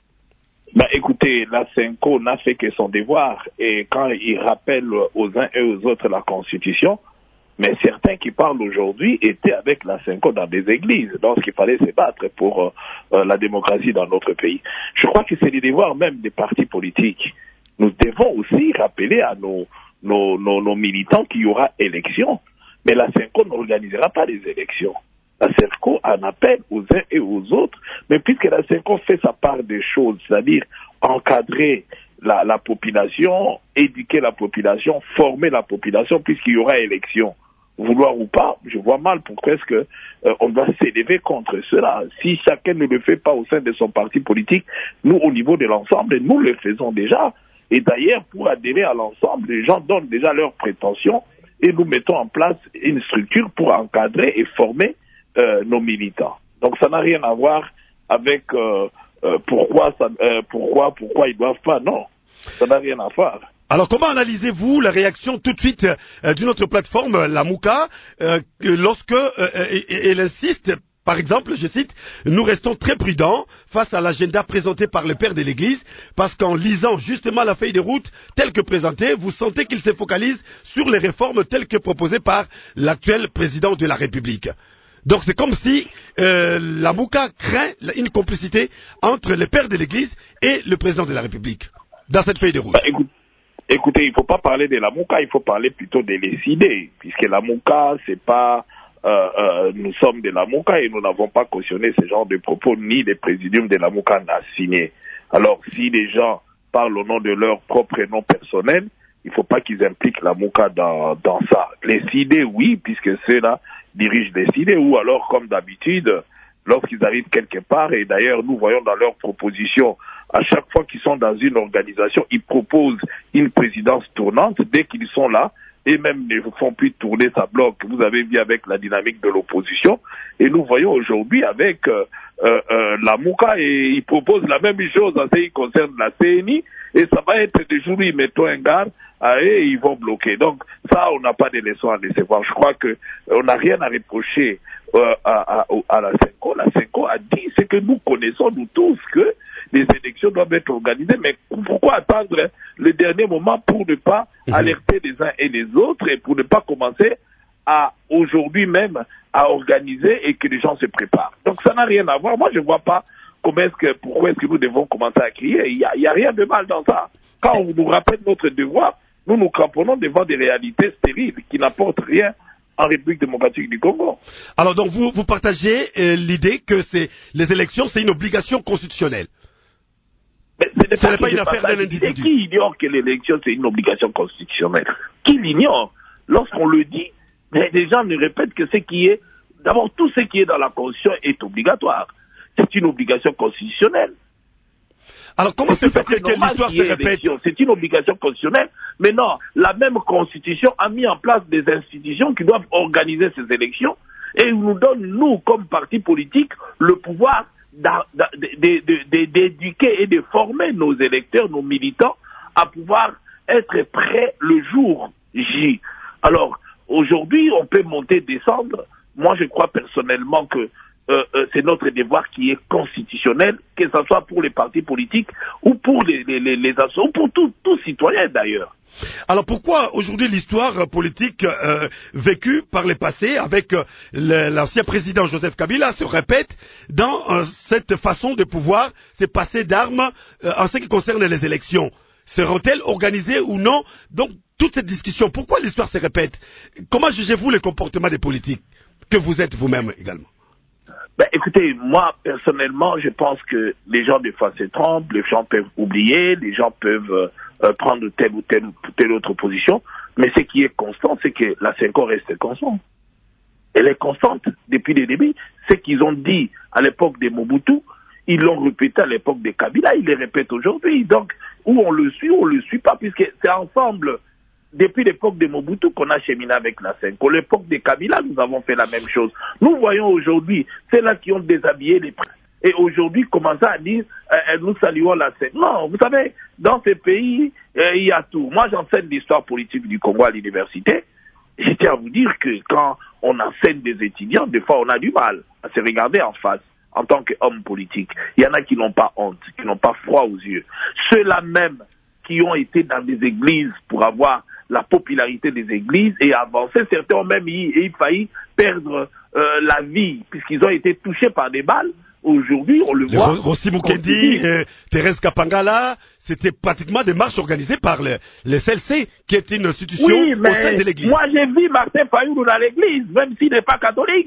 Ben, écoutez, la Senco n'a fait que son devoir. Et quand il rappelle aux uns et aux autres la Constitution, mais certains qui parlent aujourd'hui étaient avec la Senco dans des églises, lorsqu'il fallait se battre pour euh, euh, la démocratie dans notre pays. Je crois que c'est le devoir même des partis politiques. Nous devons aussi rappeler à nos, nos, nos, nos militants qu'il y aura élection. Mais la Senco n'organisera pas les élections. La Senco en appelle aux uns et aux autres, mais puisque la Senco fait sa part des choses, c'est-à-dire encadrer La, la population, éduquer la population, former la population, puisqu'il y aura élection. Vouloir ou pas, je vois mal pourquoi est-ce que euh, on doit s'élever contre cela. Si chacun ne le fait pas au sein de son parti politique, nous, au niveau de l'ensemble, nous le faisons déjà. Et d'ailleurs, pour adhérer à l'ensemble, les gens donnent déjà leurs prétentions et nous mettons en place une structure pour encadrer et former euh, nos militants. Donc ça n'a rien à voir avec euh, euh, pourquoi, ça, euh, pourquoi, pourquoi ils doivent pas. Non, ça n'a rien à faire. Alors, comment analysez-vous la réaction tout de suite euh, d'une autre plateforme, la Mouka, euh, lorsque euh, elle insiste, par exemple, je cite, « Nous restons très prudents face à l'agenda présenté par le père de l'Église, parce qu'en lisant justement la feuille de route telle que présentée, vous sentez qu'il se focalise sur les réformes telles que proposées par l'actuel président de la République. » Donc c'est comme si euh, la Mouka craint une complicité entre le père de l'Église et le président de la République dans cette feuille de route. Bah, écoute. Écoutez, il ne faut pas parler de la Mouka, il faut parler plutôt de l'Écidé, puisque la Mouka, c'est pas, euh, euh, nous sommes de la Mouka et nous n'avons pas cautionné ce genre de propos, ni le présidium de la Mouka n'a signé. Alors, si les gens parlent au nom de leur propre nom personnel, il ne faut pas qu'ils impliquent la Mouka dans, dans ça. Les C I D, oui, puisque ceux-là dirigent les C I D, ou alors, comme d'habitude, lorsqu'ils arrivent quelque part, et d'ailleurs, nous voyons dans leurs propositions, à chaque fois qu'ils sont dans une organisation, ils proposent une présidence tournante dès qu'ils sont là, et même ne font plus tourner sa bloc. Vous avez vu avec la dynamique de l'opposition, et nous voyons aujourd'hui avec euh, euh, la Mouka, et ils proposent la même chose en ce qui concerne la C N I, et ça va être des jours où ils mettent un garde, et ils vont bloquer. Donc ça, on n'a pas de leçons à laisser voir. Je crois que on n'a rien à reprocher euh, à, à, à la Senko. La Senko a dit ce que nous connaissons, nous tous, que les élections doivent être organisées, mais pourquoi attendre le dernier moment pour ne pas mmh. alerter les uns et les autres et pour ne pas commencer à aujourd'hui même à organiser et que les gens se préparent. Donc ça n'a rien à voir. Moi je ne vois pas comment est-ce que, pourquoi est-ce que nous devons commencer à crier. Il n'y a, il y a rien de mal dans ça. Quand on nous rappelle notre devoir, nous nous cramponnons devant des réalités stériles qui n'apportent rien en République démocratique du Congo. Alors donc vous, vous partagez euh, l'idée que c'est, les élections c'est une obligation constitutionnelle. Mais ce n'est pas, pas une affaire d'un individu. Qui ignore que l'élection c'est une obligation constitutionnelle? Qui l'ignore? Lorsqu'on le dit, mais les gens ne répètent que ce qui est, d'abord tout ce qui est dans la Constitution est obligatoire. C'est une obligation constitutionnelle. Alors comment se fait-il que l'histoire se répète? C'est une obligation constitutionnelle, mais non, la même Constitution a mis en place des institutions qui doivent organiser ces élections et nous donne, nous, comme parti politique, le pouvoir d'éduquer et de former nos électeurs, nos militants, à pouvoir être prêts le jour J. Alors, aujourd'hui, on peut monter, descendre. Moi, je crois personnellement que Euh, euh, c'est notre devoir qui est constitutionnel, que ce soit pour les partis politiques ou pour les, les, les, les associations, ou pour tout, tout citoyen d'ailleurs. Alors pourquoi aujourd'hui l'histoire politique euh, vécue par les passés avec euh, l'ancien président Joseph Kabila se répète dans euh, cette façon de pouvoir se passer d'armes euh, en ce qui concerne les élections? Seront-elles organisées ou non? Donc toute cette discussion, pourquoi l'histoire se répète? Comment jugez-vous le comportement des politiques que vous êtes vous-même également? Ben, écoutez, moi, personnellement, je pense que les gens, des fois, se trompent, les gens peuvent oublier, les gens peuvent euh, prendre telle ou telle ou telle autre position, mais ce qui est constant, c'est que la Senko reste constante. Elle est constante depuis le début. Ce qu'ils ont dit à l'époque de Mobutu, ils l'ont répété à l'époque de Kabila, ils le répètent aujourd'hui. Donc, où on le suit, ou on le suit pas, puisque c'est ensemble. Depuis l'époque de Mobutu qu'on a cheminé avec la Senko. L'époque de Kabila, nous avons fait la même chose. Nous voyons aujourd'hui, c'est là qui ont déshabillé les princes. Et aujourd'hui, commencer à dire, euh, nous saluons la Senko. Non, vous savez, dans ces pays, euh, il y a tout. Moi, j'enseigne l'histoire politique du Congo à l'université. Je tiens à vous dire que quand on enseigne des étudiants, des fois, on a du mal à se regarder en face en tant qu'homme politique. Il y en a qui n'ont pas honte, qui n'ont pas froid aux yeux. Ceux-là même qui ont été dans des églises pour avoir la popularité des églises et avancer. Certains ont même y, y failli perdre euh, la vie puisqu'ils ont été touchés par des balles. Aujourd'hui, on le, le voit. Rossi Mukendi, euh, Thérèse Kapangala, c'était pratiquement des marches organisées par le, le C L C, qui est une institution oui, au sein de l'église. Moi, j'ai vu Martin Fayulu dans l'église, même s'il n'est pas catholique.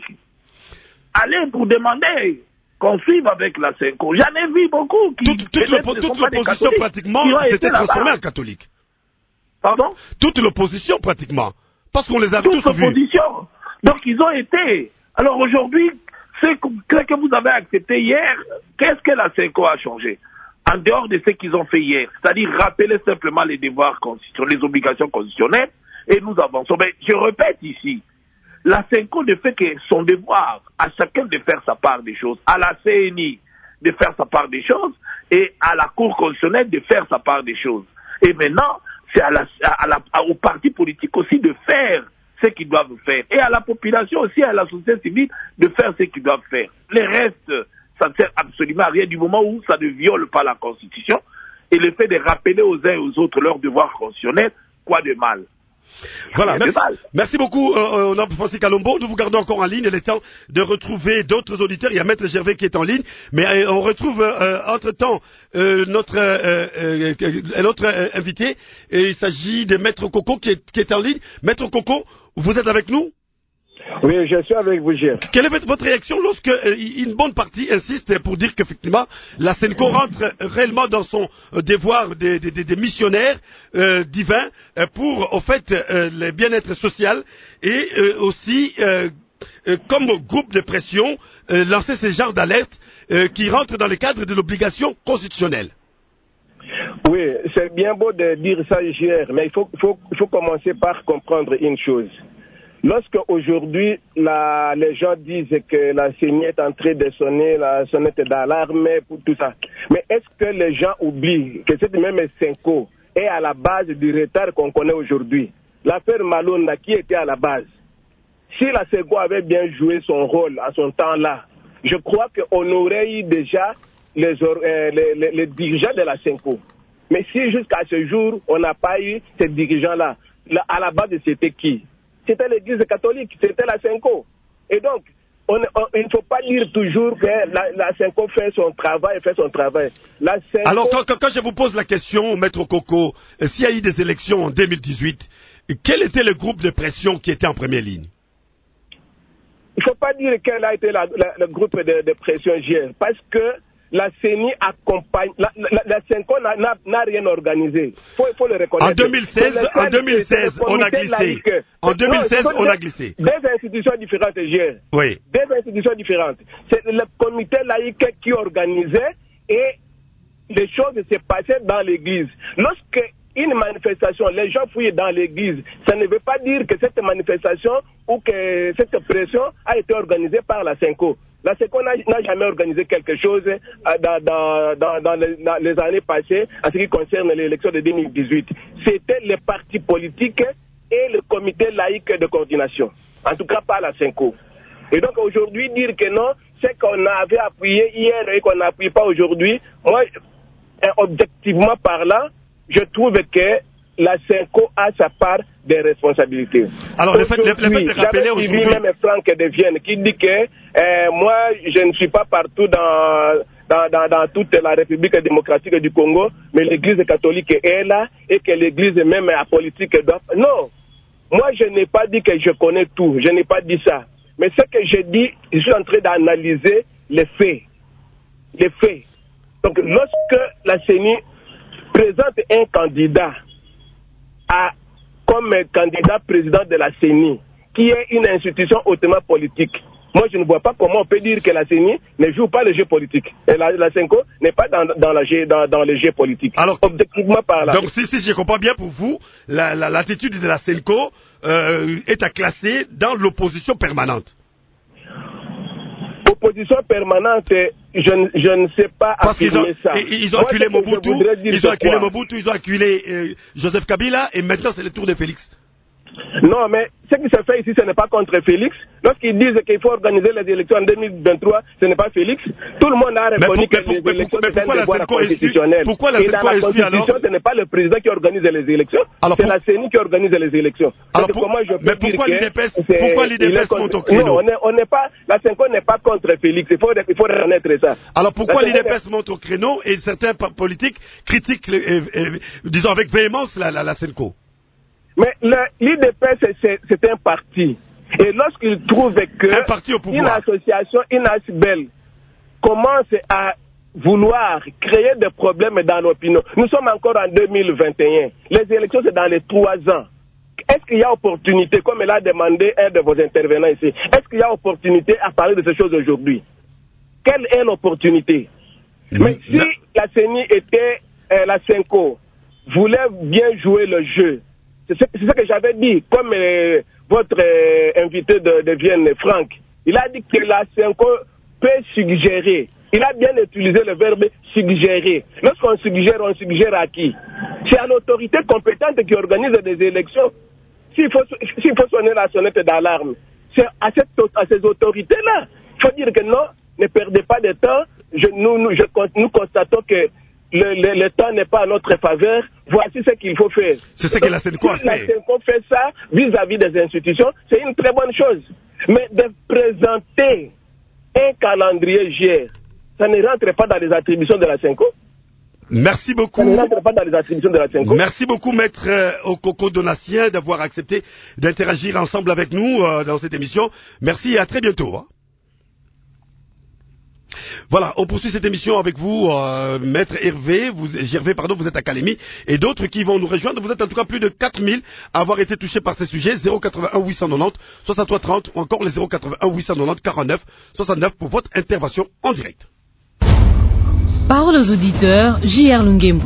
Aller pour demander qu'on suive avec la Senko. J'en ai vu beaucoup qui... Toute, toute l'opposition, pratiquement, s'était transformée en catholique. Pardon? Toute l'opposition, pratiquement. Parce qu'on les a tous vus. L'opposition. Donc, ils ont été. Alors, aujourd'hui, ce que vous avez accepté hier, qu'est-ce que la Senko a changé? En dehors de ce qu'ils ont fait hier. C'est-à-dire, rappeler simplement les devoirs constitutionnels, les obligations constitutionnelles, et nous avançons. Mais je répète ici, la Senko ne fait que son devoir à chacun de faire sa part des choses, à la C N I de faire sa part des choses, et à la Cour constitutionnelle de faire sa part des choses. Et maintenant, c'est à la, à la, aux partis politiques aussi de faire ce qu'ils doivent faire. Et à la population aussi, à la société civile, de faire ce qu'ils doivent faire. Le reste, ça ne sert absolument à rien du moment où ça ne viole pas la Constitution. Et le fait de rappeler aux uns et aux autres leurs devoirs constitutionnels, quoi de mal? Voilà, merci, merci beaucoup, euh, Honorable Francis Kalombo. Nous vous gardons encore en ligne. Il est temps de retrouver d'autres auditeurs. Il y a Maître Gervais qui est en ligne, mais euh, on retrouve euh, entre-temps euh, notre, euh, euh, notre euh, invité. Et il s'agit de Maître Coco qui est, qui est en ligne. Maître Coco, vous êtes avec nous? Oui, je suis avec vous, Gilles. Quelle est votre réaction lorsque euh, une bonne partie insiste pour dire qu'effectivement la Senco rentre réellement dans son euh, devoir des de, de, de missionnaires euh, divins euh, pour, au fait, euh, le bien-être social et euh, aussi euh, euh, comme groupe de pression euh, lancer ces genres d'alerte euh, qui rentrent dans le cadre de l'obligation constitutionnelle. Oui, c'est bien beau de dire ça, Gilles, mais il faut, faut, il faut commencer par comprendre une chose. Lorsque aujourd'hui la, les gens disent que la C E N I est en train de sonner la sonnette d'alarme pour tout ça, mais est-ce que les gens oublient que cette même Senco est à la base du retard qu'on connaît aujourd'hui? L'affaire Malonda qui était à la base. Si la Senco avait bien joué son rôle à son temps là, je crois qu'on aurait eu déjà les, euh, les, les, les dirigeants de la Senco. Mais si jusqu'à ce jour on n'a pas eu ces dirigeants-là, là, à la base c'était qui? C'était l'église catholique, c'était la Senco. Et donc, on, on, il ne faut pas dire toujours que la, la Senco fait son travail, fait son travail. La Senco... Alors, quand, quand je vous pose la question, Maître Coco, euh, s'il y a eu des élections en deux mille dix-huit, quel était le groupe de pression qui était en première ligne? Il ne faut pas dire quel a été la, la, le groupe de, de pression G R, parce que la C E N I accompagne, la, la, la Senco n'a rien organisé. Il faut, faut le reconnaître. En deux mille seize, en deux mille seize on a glissé. Laïque. En deux mille seize, non, on a glissé. Deux institutions différentes, G R. Oui. Deux institutions différentes. C'est le comité laïque qui organisait et les choses se passaient dans l'église. Lorsque une manifestation, les gens fouillent dans l'église, ça ne veut pas dire que cette manifestation ou que cette pression a été organisée par la Senco. La Senco n'a jamais organisé quelque chose dans, dans, dans, dans, les, dans les années passées en ce qui concerne l'élection de deux mille dix-huit. C'était les partis politiques et le comité laïque de coordination. En tout cas, pas la Senco. Et donc aujourd'hui, dire que non, c'est qu'on avait appuyé hier et qu'on n'appuie pas aujourd'hui, moi, objectivement parlant, je trouve que la Senco a sa part des responsabilités. Alors, le fait, le, le fait de rappeler aujourd'hui... J'avais même Franck de Vienne qui dit que euh, moi, je ne suis pas partout dans, dans, dans, dans toute la République démocratique du Congo, mais l'Église catholique est là et que l'Église même apolitique doit... Non, moi, je n'ai pas dit que je connais tout, je n'ai pas dit ça. Mais ce que je dis, je suis en train d'analyser les faits. Les faits. Donc, lorsque la C E N I présente un candidat à, comme candidat président de la C E N I, qui est une institution hautement politique, moi je ne vois pas comment on peut dire que la C E N I ne joue pas le jeu politique. Et la, la Senco n'est pas dans, dans, la jeu, dans, dans le jeu politique. Alors, objectivement parlant. Donc si, si je comprends bien pour vous, la, la, l'attitude de la Senco euh, est à classer dans l'opposition permanente. Opposition permanente, je, je ne sais pas Parce qu'ils ont, ça. Ils ont acculé Mobutu, ils ont acculé Mobutu, ils ont acculé euh, Joseph Kabila, et maintenant c'est le tour de Félix. Non, mais ce qui se fait ici, ce n'est pas contre Félix. Lorsqu'ils disent qu'il faut organiser les élections en deux mille vingt-trois, ce n'est pas Félix. Tout le monde a reconnu que les élections sont un devoir constitutionnel. Pourquoi la Et dans la Constitution, ce n'est pas le président qui organise les élections, c'est la C E N I qui organise les élections. Alors, pour, comment je peux mais pourquoi l'U D P S, pourquoi l'U D P S monte au créneau? Non, on n'est pas, la Senco n'est pas contre Félix. Il faut, il faut reconnaître ça. Alors pourquoi l'U D P S monte au créneau et certains politiques critiquent, euh, euh, disons avec véhémence, la, la, la Senco? Mais l'U D P S, c'est un parti. Et lorsqu'il trouve que une association, une A S B E L, commence à vouloir créer des problèmes dans l'opinion, nous sommes encore en deux mille vingt et un. Les élections, c'est dans les trois ans. Est-ce qu'il y a opportunité, comme l'a demandé un de vos intervenants ici, est-ce qu'il y a opportunité à parler de ces choses aujourd'hui? Quelle est l'opportunité? mmh. Mais si la C E N I était, euh, la Senco, voulait bien jouer le jeu, c'est ce, c'est ce que j'avais dit, comme euh, votre euh, invité de, de Vienne, Franck. Il a dit que la Senco peut suggérer. Il a bien utilisé le verbe suggérer. Lorsqu'on suggère, on suggère à qui? C'est à l'autorité compétente qui organise des élections. S'il faut, s'il faut sonner la sonnette d'alarme, c'est à, cette, à ces autorités-là. Il faut dire que non, ne perdez pas de temps. Je, nous, nous, je, nous constatons que Le, le, le temps n'est pas à notre faveur. Voici ce qu'il faut faire. C'est ce que la Senco a fait. La Senco fait ça vis-à-vis des institutions, c'est une très bonne chose. Mais de présenter un calendrier G R, ça ne rentre pas dans les attributions de la Senco. Merci beaucoup. Ça n'entre pas dans les attributions de la Senko. Merci beaucoup, maître euh, Okoko Donatien, d'avoir accepté d'interagir ensemble avec nous euh, dans cette émission. Merci et à très bientôt. Hein. Voilà, on poursuit cette émission avec vous, euh, maître Hervé, vous, Gervais, pardon, vous êtes à Calémie, et d'autres qui vont nous rejoindre. Vous êtes en tout cas plus de quatre mille à avoir été touchés par ces sujets. zéro quatre-vingt-un huit cent quatre-vingt-dix soixante-trois trente ou encore les zéro quatre-vingt-un huit cent quatre-vingt-dix quarante-neuf soixante-neuf pour votre intervention en direct. Parole aux auditeurs, J R Lungembo.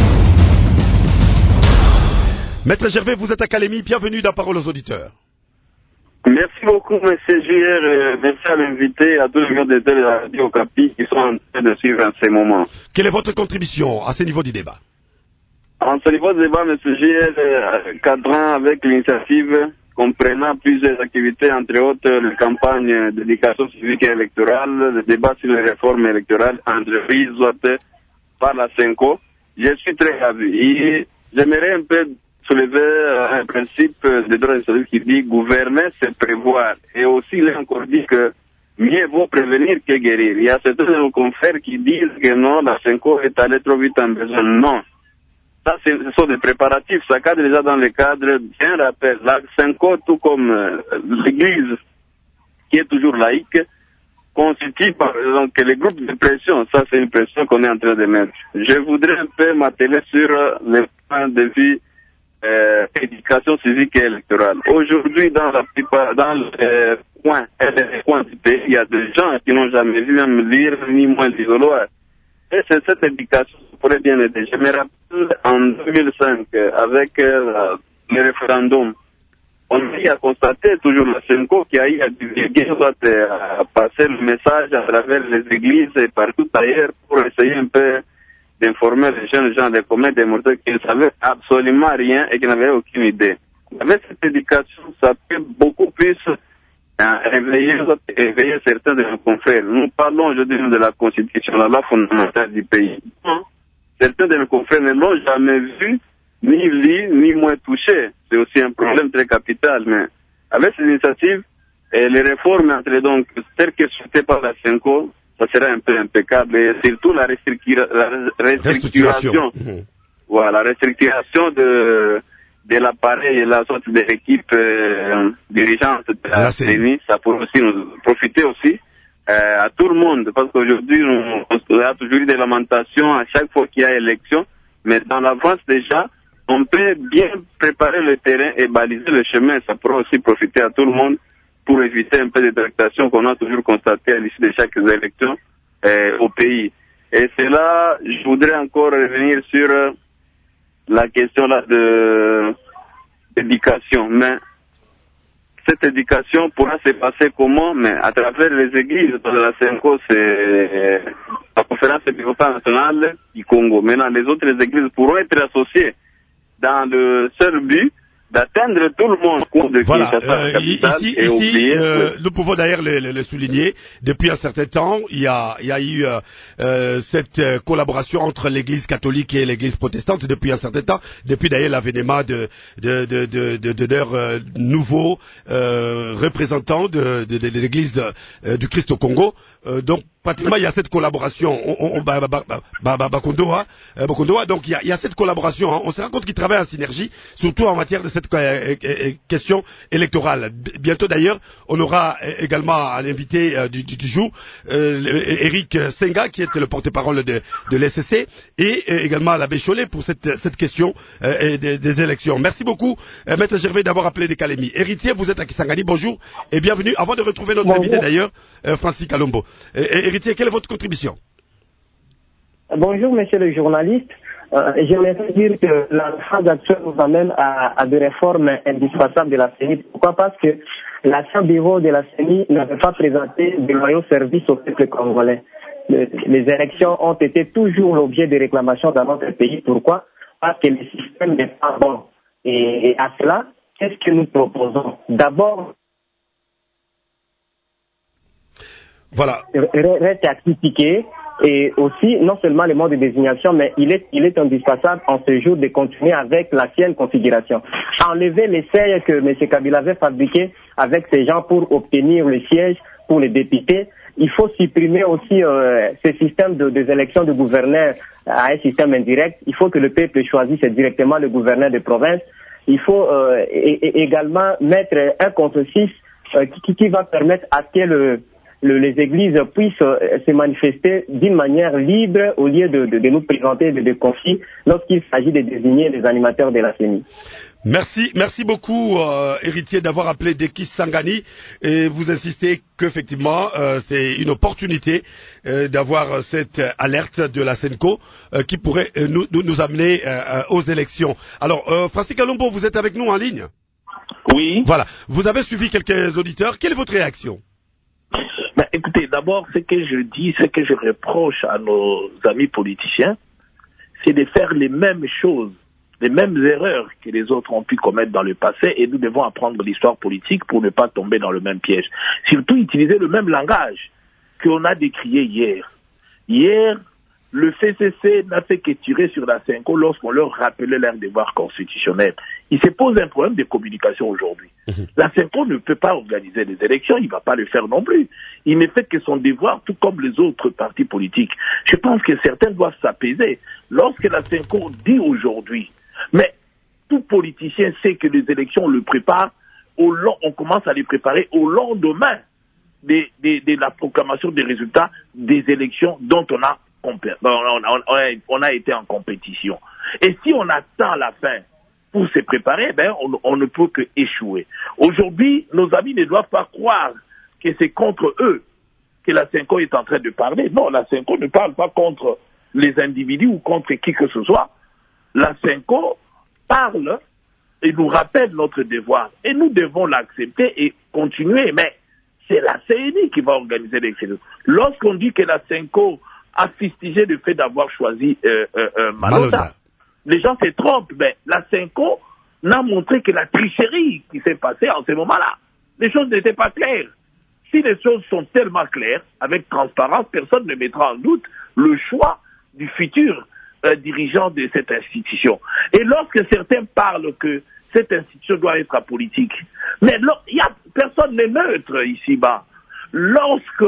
Maître Gervais, vous êtes à Calémie, bienvenue dans Parole aux auditeurs. Merci beaucoup, M. J R. Merci à l'invité, à tous les gars de la radio Okapi qui sont en train de suivre en ce moment. Quelle est votre contribution à ce niveau du débat? En ce niveau du débat, M. J R, cadrant avec l'initiative comprenant plusieurs activités, entre autres les campagnes d'éducation civique et électorale, le débat sur les réformes électorales entreprises par la Senko, je suis très ravi. Et j'aimerais un peu soulever un principe de droit de qui dit gouverner, c'est prévoir. Et aussi, il est encore dit que mieux vaut prévenir que guérir. Il y a certains de nos confrères qui disent que non, la Senko est allée trop vite en besoin. Non. Ça, ce sont des préparatifs. Ça cadre déjà dans le cadre d'un rappel. La Senko, tout comme euh, l'Église, qui est toujours laïque, constitue par donc les groupes de pression. Ça, c'est une pression qu'on est en train de mettre. Je voudrais un peu m'atteler sur le point de vue Euh, éducation civique et électorale. Aujourd'hui, dans la plupart, dans les coins, les coins du pays, il y a des gens qui n'ont jamais vu même lire ni moins l'isoloir. Et c'est cette éducation qui pourrait bien aider. Je me rappelle en deux mille cinq, avec euh, le référendum, on y a constaté toujours la Senko qui a eu à divulguer, à passer le message à travers les églises et partout ailleurs pour essayer un peu d'informer les jeunes gens des communs des mortels qui ne savaient absolument rien et qui n'avaient aucune idée. Avec cette éducation, ça peut beaucoup plus hein, réveiller, réveiller certains de nos confrères. Nous parlons aujourd'hui de la Constitution, la loi fondamentale du pays. Certains de nos confrères ne l'ont jamais vu, ni lu, ni moins touché. C'est aussi un problème très capital. Mais avec ces initiatives, et les réformes, entre donc, telles que souhaitées par la Senko, ça serait un peu impeccable, et surtout la, restructura la restructuration, mmh. voilà, la restructuration de, de l'appareil et la sorte de l'équipe euh, dirigeante de la, la C E N I, ça pourrait aussi nous profiter aussi euh, à tout le monde, parce qu'aujourd'hui, on, on a toujours eu des lamentations à chaque fois qu'il y a élection, mais dans l'avance déjà, on peut bien préparer le terrain et baliser le chemin, ça pourrait aussi profiter à tout le monde, pour éviter un peu de tractations qu'on a toujours constatées à l'issue de chaque élection euh, au pays. Et c'est là, je voudrais encore revenir sur euh, la question là de d'éducation. Mais cette éducation pourra se passer comment? Mais à travers les églises de la Senko, c'est euh, la conférence épiscopale nationale du Congo. Maintenant, les autres églises pourront être associées dans le seul but d'atteindre tout le monde. De voilà, euh, ici, et ici euh, oui. Nous pouvons d'ailleurs le, le, le souligner. Depuis un certain temps, il y a, il y a eu euh, euh, cette euh, collaboration entre l'Église catholique et l'Église protestante depuis un certain temps. Depuis d'ailleurs l'avènement de de de de, de, de leurs euh, nouveaux euh, représentants de, de, de, de l'Église euh, du Christ au Congo. Euh, donc pratiquement il y a cette collaboration. On, on, bah, bah, bah, bah, bah, Bakondoa, euh, Bakondoa, donc il y a, il y a cette collaboration. Hein. On se rend compte qu'ils travaillent en synergie, surtout en matière de cette euh, euh, question électorale. Bientôt d'ailleurs, on aura également un invité euh, du, du, du jour, euh, Eric Senga, qui est le porte-parole de, de l'S C C, et euh, également l'abbé Cholet pour cette, cette question euh, des, des élections. Merci beaucoup, euh, Maître Gervais, d'avoir appelé des Calémies. Héritier, vous êtes à Kisangani, bonjour et bienvenue. Avant de retrouver notre bonjour. Invité d'ailleurs, euh, Francis Kalombo. Euh, Héritier, quelle est votre contribution? Bonjour, monsieur le journaliste. Euh, J'aimerais dire que la phase actuelle nous amène à, à des réformes indispensables de la C E N I. Pourquoi? Parce que l'ancien bureau de la C E N I n'avait pas présenté de loyaux services au peuple congolais. Le, les élections ont été toujours l'objet de réclamations dans notre pays. Pourquoi? Parce que le système n'est pas bon. Et, et à cela, qu'est-ce que nous proposons? D'abord, voilà. Reste à critiquer. Et aussi, non seulement le mode de désignation, mais il est, il est indispensable en ce jour de continuer avec l'ancienne configuration. Enlever les seuils que M. Kabila avait fabriqués avec ces gens pour obtenir le siège pour les députés. Il faut supprimer aussi euh, ce système de, des élections de gouverneurs à un système indirect. Il faut que le peuple choisisse directement le gouverneur de province. Il faut euh, et, et également mettre un contre six euh, qui, qui va permettre à ce que le, le, les églises puissent euh, se manifester d'une manière libre au lieu de, de, de nous présenter des de conflits lorsqu'il s'agit de désigner les animateurs de la C E N I. Merci, merci beaucoup, euh, héritier, d'avoir appelé Dekis Sangani, et vous insistez qu'effectivement, euh, c'est une opportunité euh, d'avoir cette alerte de la Senco euh, qui pourrait euh, nous, nous amener euh, aux élections. Alors, euh, Francis Kalombo, vous êtes avec nous en ligne? Oui. Voilà. Vous avez suivi quelques auditeurs. Quelle est votre réaction? Ben, écoutez, d'abord, ce que je dis, ce que je reproche à nos amis politiciens, c'est de faire les mêmes choses, les mêmes erreurs que les autres ont pu commettre dans le passé, et nous devons apprendre l'histoire politique pour ne pas tomber dans le même piège. Surtout utiliser le même langage qu'on a décrié hier. Hier, le F C C n'a fait que tirer sur la Senco lorsqu'on leur rappelait leur devoir constitutionnel. Il se pose un problème de communication aujourd'hui. Mmh. La Senco ne peut pas organiser des élections, il ne va pas le faire non plus. Il ne fait que son devoir, tout comme les autres partis politiques. Je pense que certains doivent s'apaiser. Lorsque la Senco dit aujourd'hui, mais tout politicien sait que les élections, on le prépare, au long, on commence à les préparer au lendemain de, de, de la proclamation des résultats des élections dont on a, on, on, a, on a été en compétition. Et si on attend la fin pour se préparer, ben on, on ne peut que échouer. Aujourd'hui, nos amis ne doivent pas croire que c'est contre eux que la Senco est en train de parler. Non, la Senco ne parle pas contre les individus ou contre qui que ce soit. La Senco parle et nous rappelle notre devoir. Et nous devons l'accepter et continuer. Mais c'est la C E N I qui va organiser l'élection. Lorsqu'on dit que la Senco a fustigé le fait d'avoir choisi euh, euh, euh, Malota, Malota, les gens se trompent. Mais la Senco n'a montré que la tricherie qui s'est passée en ce moment-là. Les choses n'étaient pas claires. Si les choses sont tellement claires, avec transparence, personne ne mettra en doute le choix du futur Euh, dirigeant de cette institution. Et lorsque certains parlent que cette institution doit être apolitique, mais il y a personne n'est neutre ici-bas. Lorsque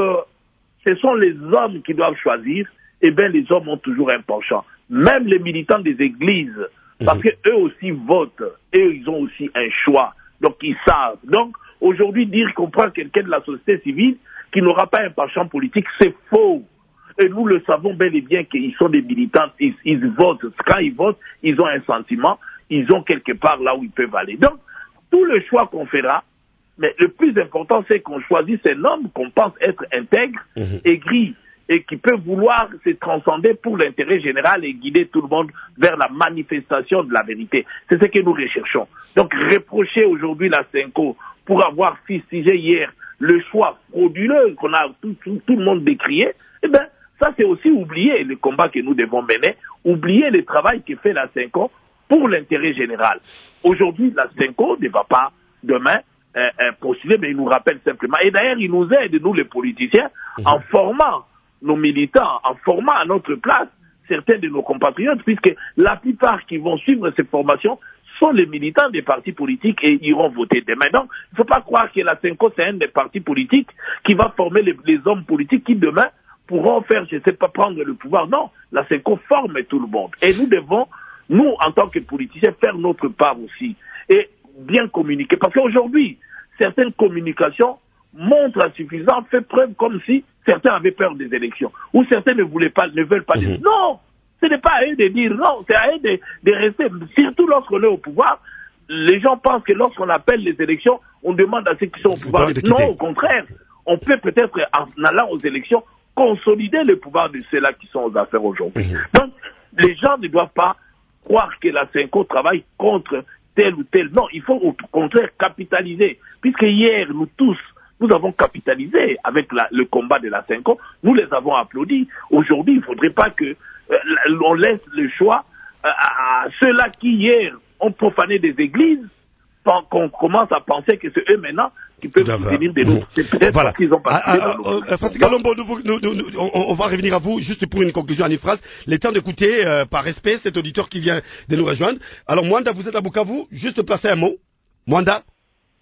ce sont les hommes qui doivent choisir, eh bien les hommes ont toujours un penchant. Même les militants des églises, parce que eux aussi votent, eux ils ont aussi un choix, donc ils savent. Donc aujourd'hui dire qu'on prend quelqu'un de la société civile qui n'aura pas un penchant politique, c'est faux. Et nous le savons bel et bien qu'ils sont des militants, ils, ils votent. Quand ils votent, ils ont un sentiment, ils ont quelque part là où ils peuvent aller. Donc, tout le choix qu'on fera, mais le plus important, c'est qu'on choisisse un homme qu'on pense être intègre, mmh. aigri, et qui peut vouloir se transcender pour l'intérêt général et guider tout le monde vers la manifestation de la vérité. C'est ce que nous recherchons. Donc, reprocher aujourd'hui la Senco pour avoir fustigé hier le choix frauduleux qu'on a tout, tout, tout le monde décrié, eh bien, ça, c'est aussi oublier le combat que nous devons mener, oublier le travail que fait la Senco pour l'intérêt général. Aujourd'hui, la Senco ne va pas demain euh, euh, postuler, mais il nous rappelle simplement. Et d'ailleurs, il nous aide, nous les politiciens, mmh. en formant nos militants, en formant à notre place certains de nos compatriotes, puisque la plupart qui vont suivre ces formations sont les militants des partis politiques et iront voter demain. Donc, il ne faut pas croire que la Senco, c'est un des partis politiques qui va former les, les hommes politiques qui demain pourront faire, je ne sais pas, prendre le pouvoir. Non, la Senco forme tout le monde. Et nous devons, nous, en tant que politiciens, faire notre part aussi. Et bien communiquer. Parce qu'aujourd'hui, certaines communications montrent insuffisant, fait preuve comme si certains avaient peur des élections. Ou certains ne voulaient pas, ne veulent pas dire. Non! Ce n'est pas à eux de dire non, c'est à eux de, de rester. Surtout lorsqu'on est au pouvoir, les gens pensent que lorsqu'on appelle les élections, on demande à ceux qui sont au pouvoir. De... Non, au contraire. On peut peut-être, en allant aux élections, consolider le pouvoir de ceux-là qui sont aux affaires aujourd'hui. Mmh. Donc, les gens ne doivent pas croire que la Senco travaille contre tel ou tel. Non, il faut au contraire capitaliser. Puisque hier, nous tous, nous avons capitalisé avec la, le combat de la Senco, nous les avons applaudis. Aujourd'hui, il ne faudrait pas que euh, on laisse le choix euh, à, à ceux-là qui hier ont profané des églises, qu'on commence à penser que c'est eux maintenant qui peuvent soutenir des autres. C'est peut-être voilà. parce qu'ils ont participé ah, ah, dans euh, Francis Kalombo, nous, nous, nous, nous, on, on va revenir à vous juste pour une conclusion en une phrase. Le temps d'écouter euh, par respect cet auditeur qui vient de nous rejoindre. Alors Mwanda, vous êtes à Bukavu, juste placer un mot. Mwanda.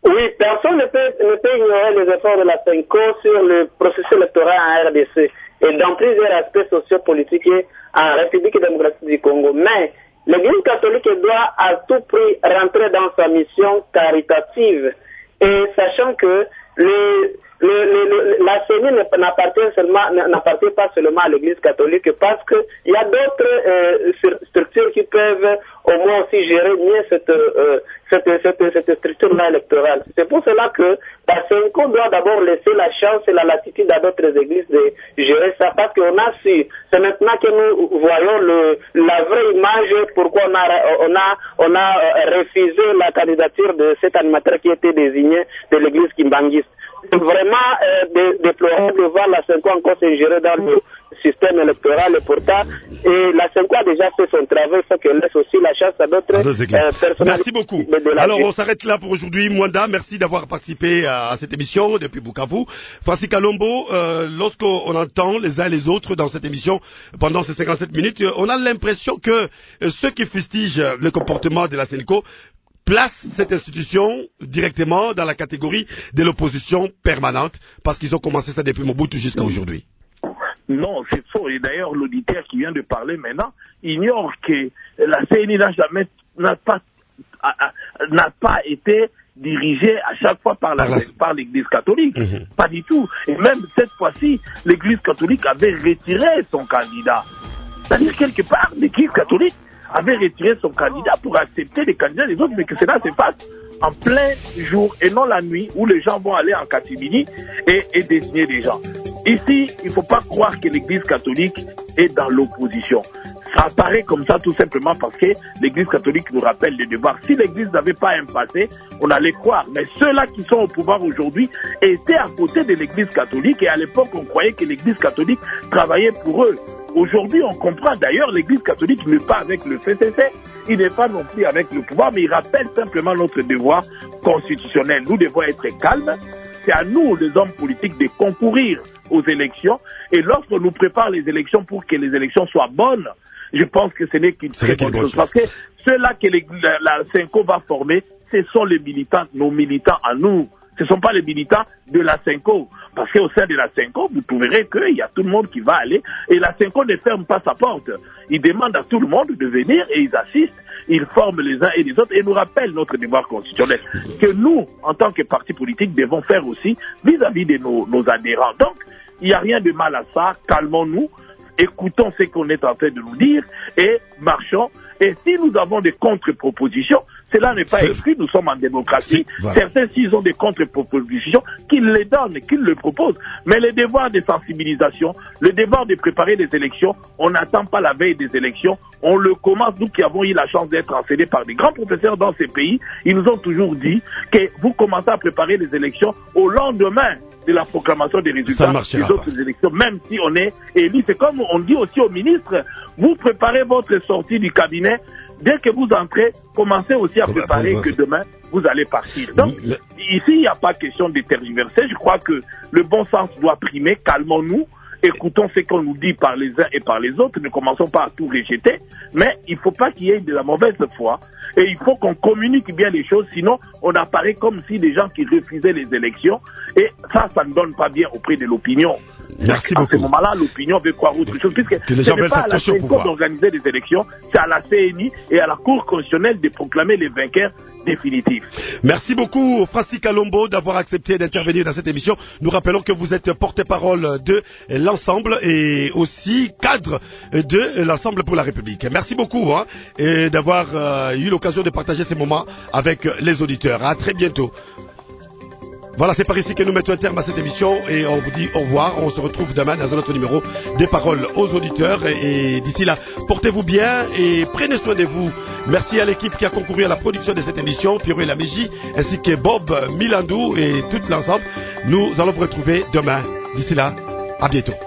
Oui, personne ne peut, ne peut ignorer les efforts de la SENCO sur le processus électoral en R D C et dans plusieurs aspects sociopolitiques en République démocratique du Congo. Mais l'Église catholique doit à tout prix rentrer dans sa mission caritative et sachant que le, le, le, la C E N I n'appartient seulement n'appartient pas seulement à l'Église catholique parce que il y a d'autres euh, structures qui peuvent au moins aussi gérer mieux cette euh, cette, cette, cette structure-là électorale. C'est pour cela que la SENCO doit d'abord laisser la chance et la latitude à d'autres églises de gérer ça parce qu'on a su, c'est maintenant que nous voyons le, la vraie image pourquoi on a, on a, on a refusé la candidature de cet animateur qui était désigné de l'église kimbanguiste. C'est vraiment euh, déplorable de voir la SENCO encore se gérer dans le système électoral et pourtant et la SENCO a déjà fait son travail, il faut qu'elle laisse aussi la chance à d'autres euh, personnalités. Merci beaucoup. Alors on s'arrête là pour aujourd'hui. Mwanda, merci d'avoir participé à, à cette émission depuis Bukavu. Francis Kalombo, euh, lorsqu'on entend les uns et les autres dans cette émission pendant ces cinquante-sept minutes, on a l'impression que euh, ceux qui fustigent le comportement de la SENCO place cette institution directement dans la catégorie de l'opposition permanente parce qu'ils ont commencé ça depuis Mobutu jusqu'à aujourd'hui. Non, c'est faux. Et d'ailleurs, l'auditeur qui vient de parler maintenant ignore que la C N I n'a jamais, n'a pas, n'a pas été dirigée à chaque fois par la, par, la... par l'Église catholique. Mm-hmm. Pas du tout. Et même cette fois-ci, l'Église catholique avait retiré son candidat. C'est-à-dire, quelque part, l'Église catholique avait retiré son candidat pour accepter les candidats des autres, mais que cela se passe en plein jour et non la nuit où les gens vont aller en catimini et, et désigner des gens. Ici, il ne faut pas croire que l'Église catholique est dans l'opposition. Ça apparaît comme ça tout simplement parce que l'Église catholique nous rappelle les devoirs. Si l'Église n'avait pas un passé, on allait croire. Mais ceux-là qui sont au pouvoir aujourd'hui étaient à côté de l'Église catholique et à l'époque, on croyait que l'Église catholique travaillait pour eux. Aujourd'hui, on comprend d'ailleurs, l'Église catholique n'est pas avec le C C C, il n'est pas non plus avec le pouvoir, mais il rappelle simplement notre devoir constitutionnel. Nous devons être calmes. C'est à nous, les hommes politiques, de concourir aux élections. Et lorsque nous prépare les élections pour que les élections soient bonnes, je pense que ce n'est qu'une très bonne chose. Parce que ceux-là que les, la, la SENCO va former, ce sont les militants, nos militants à nous. Ce ne sont pas les militants de la SENCO. Parce qu'au sein de la SENCO, vous trouverez qu'il y a tout le monde qui va aller. Et la SENCO ne ferme pas sa porte. Ils demandent à tout le monde de venir et ils assistent. Ils forment les uns et les autres et nous rappellent notre devoir constitutionnel. Que nous, en tant que parti politique, devons faire aussi vis-à-vis de nos, nos adhérents. Donc, il n'y a rien de mal à ça. Calmons-nous. Écoutons ce qu'on est en train de nous dire et marchons. Et si nous avons des contre-propositions, cela n'est pas écrit, nous sommes en démocratie. Voilà. Certains, s'ils ont des contre-propositions, qu'ils les donnent, qu'ils le proposent. Mais le devoir de sensibilisation, le devoir de préparer les élections, on n'attend pas la veille des élections, on le commence, nous qui avons eu la chance d'être enseignés par des grands professeurs dans ces pays, ils nous ont toujours dit que vous commencez à préparer les élections au lendemain de la proclamation des résultats des autres pas. élections, même si on est élu. C'est comme on dit aussi au ministre, vous préparez votre sortie du cabinet, dès que vous entrez, commencez aussi à Comment, préparer que demain, vous allez partir. Donc, mais... ici, il n'y a pas question de tergiverser. Je crois que le bon sens doit primer. Calmons-nous. Écoutons ce qu'on nous dit par les uns et par les autres. Ne commençons pas à tout rejeter. Mais il ne faut pas qu'il y ait de la mauvaise foi. Et il faut qu'on communique bien les choses. Sinon, on apparaît comme si des gens qui refusaient les élections. Et ça, ça ne donne pas bien auprès de l'opinion. Merci à beaucoup. ce moment-là, l'opinion veut croire autre chose, puisque ce n'est pas à la SENCO d'organiser les élections, c'est à la C N I et à la Cour constitutionnelle de proclamer les vainqueurs définitifs. Merci beaucoup, Francis Kalombo, d'avoir accepté d'intervenir dans cette émission. Nous rappelons que vous êtes porte-parole de l'ensemble et aussi cadre de l'ensemble pour la République. Merci beaucoup hein, et d'avoir euh, eu l'occasion de partager ces moments avec les auditeurs. À très bientôt. Voilà, c'est par ici que nous mettons un terme à cette émission et on vous dit au revoir. On se retrouve demain dans un autre numéro des paroles aux auditeurs. Et, et d'ici là, portez-vous bien et prenez soin de vous. Merci à l'équipe qui a concouru à la production de cette émission, Pierrot et Laméji, ainsi que Bob Milandou et tout l'ensemble. Nous allons vous retrouver demain. D'ici là, à bientôt.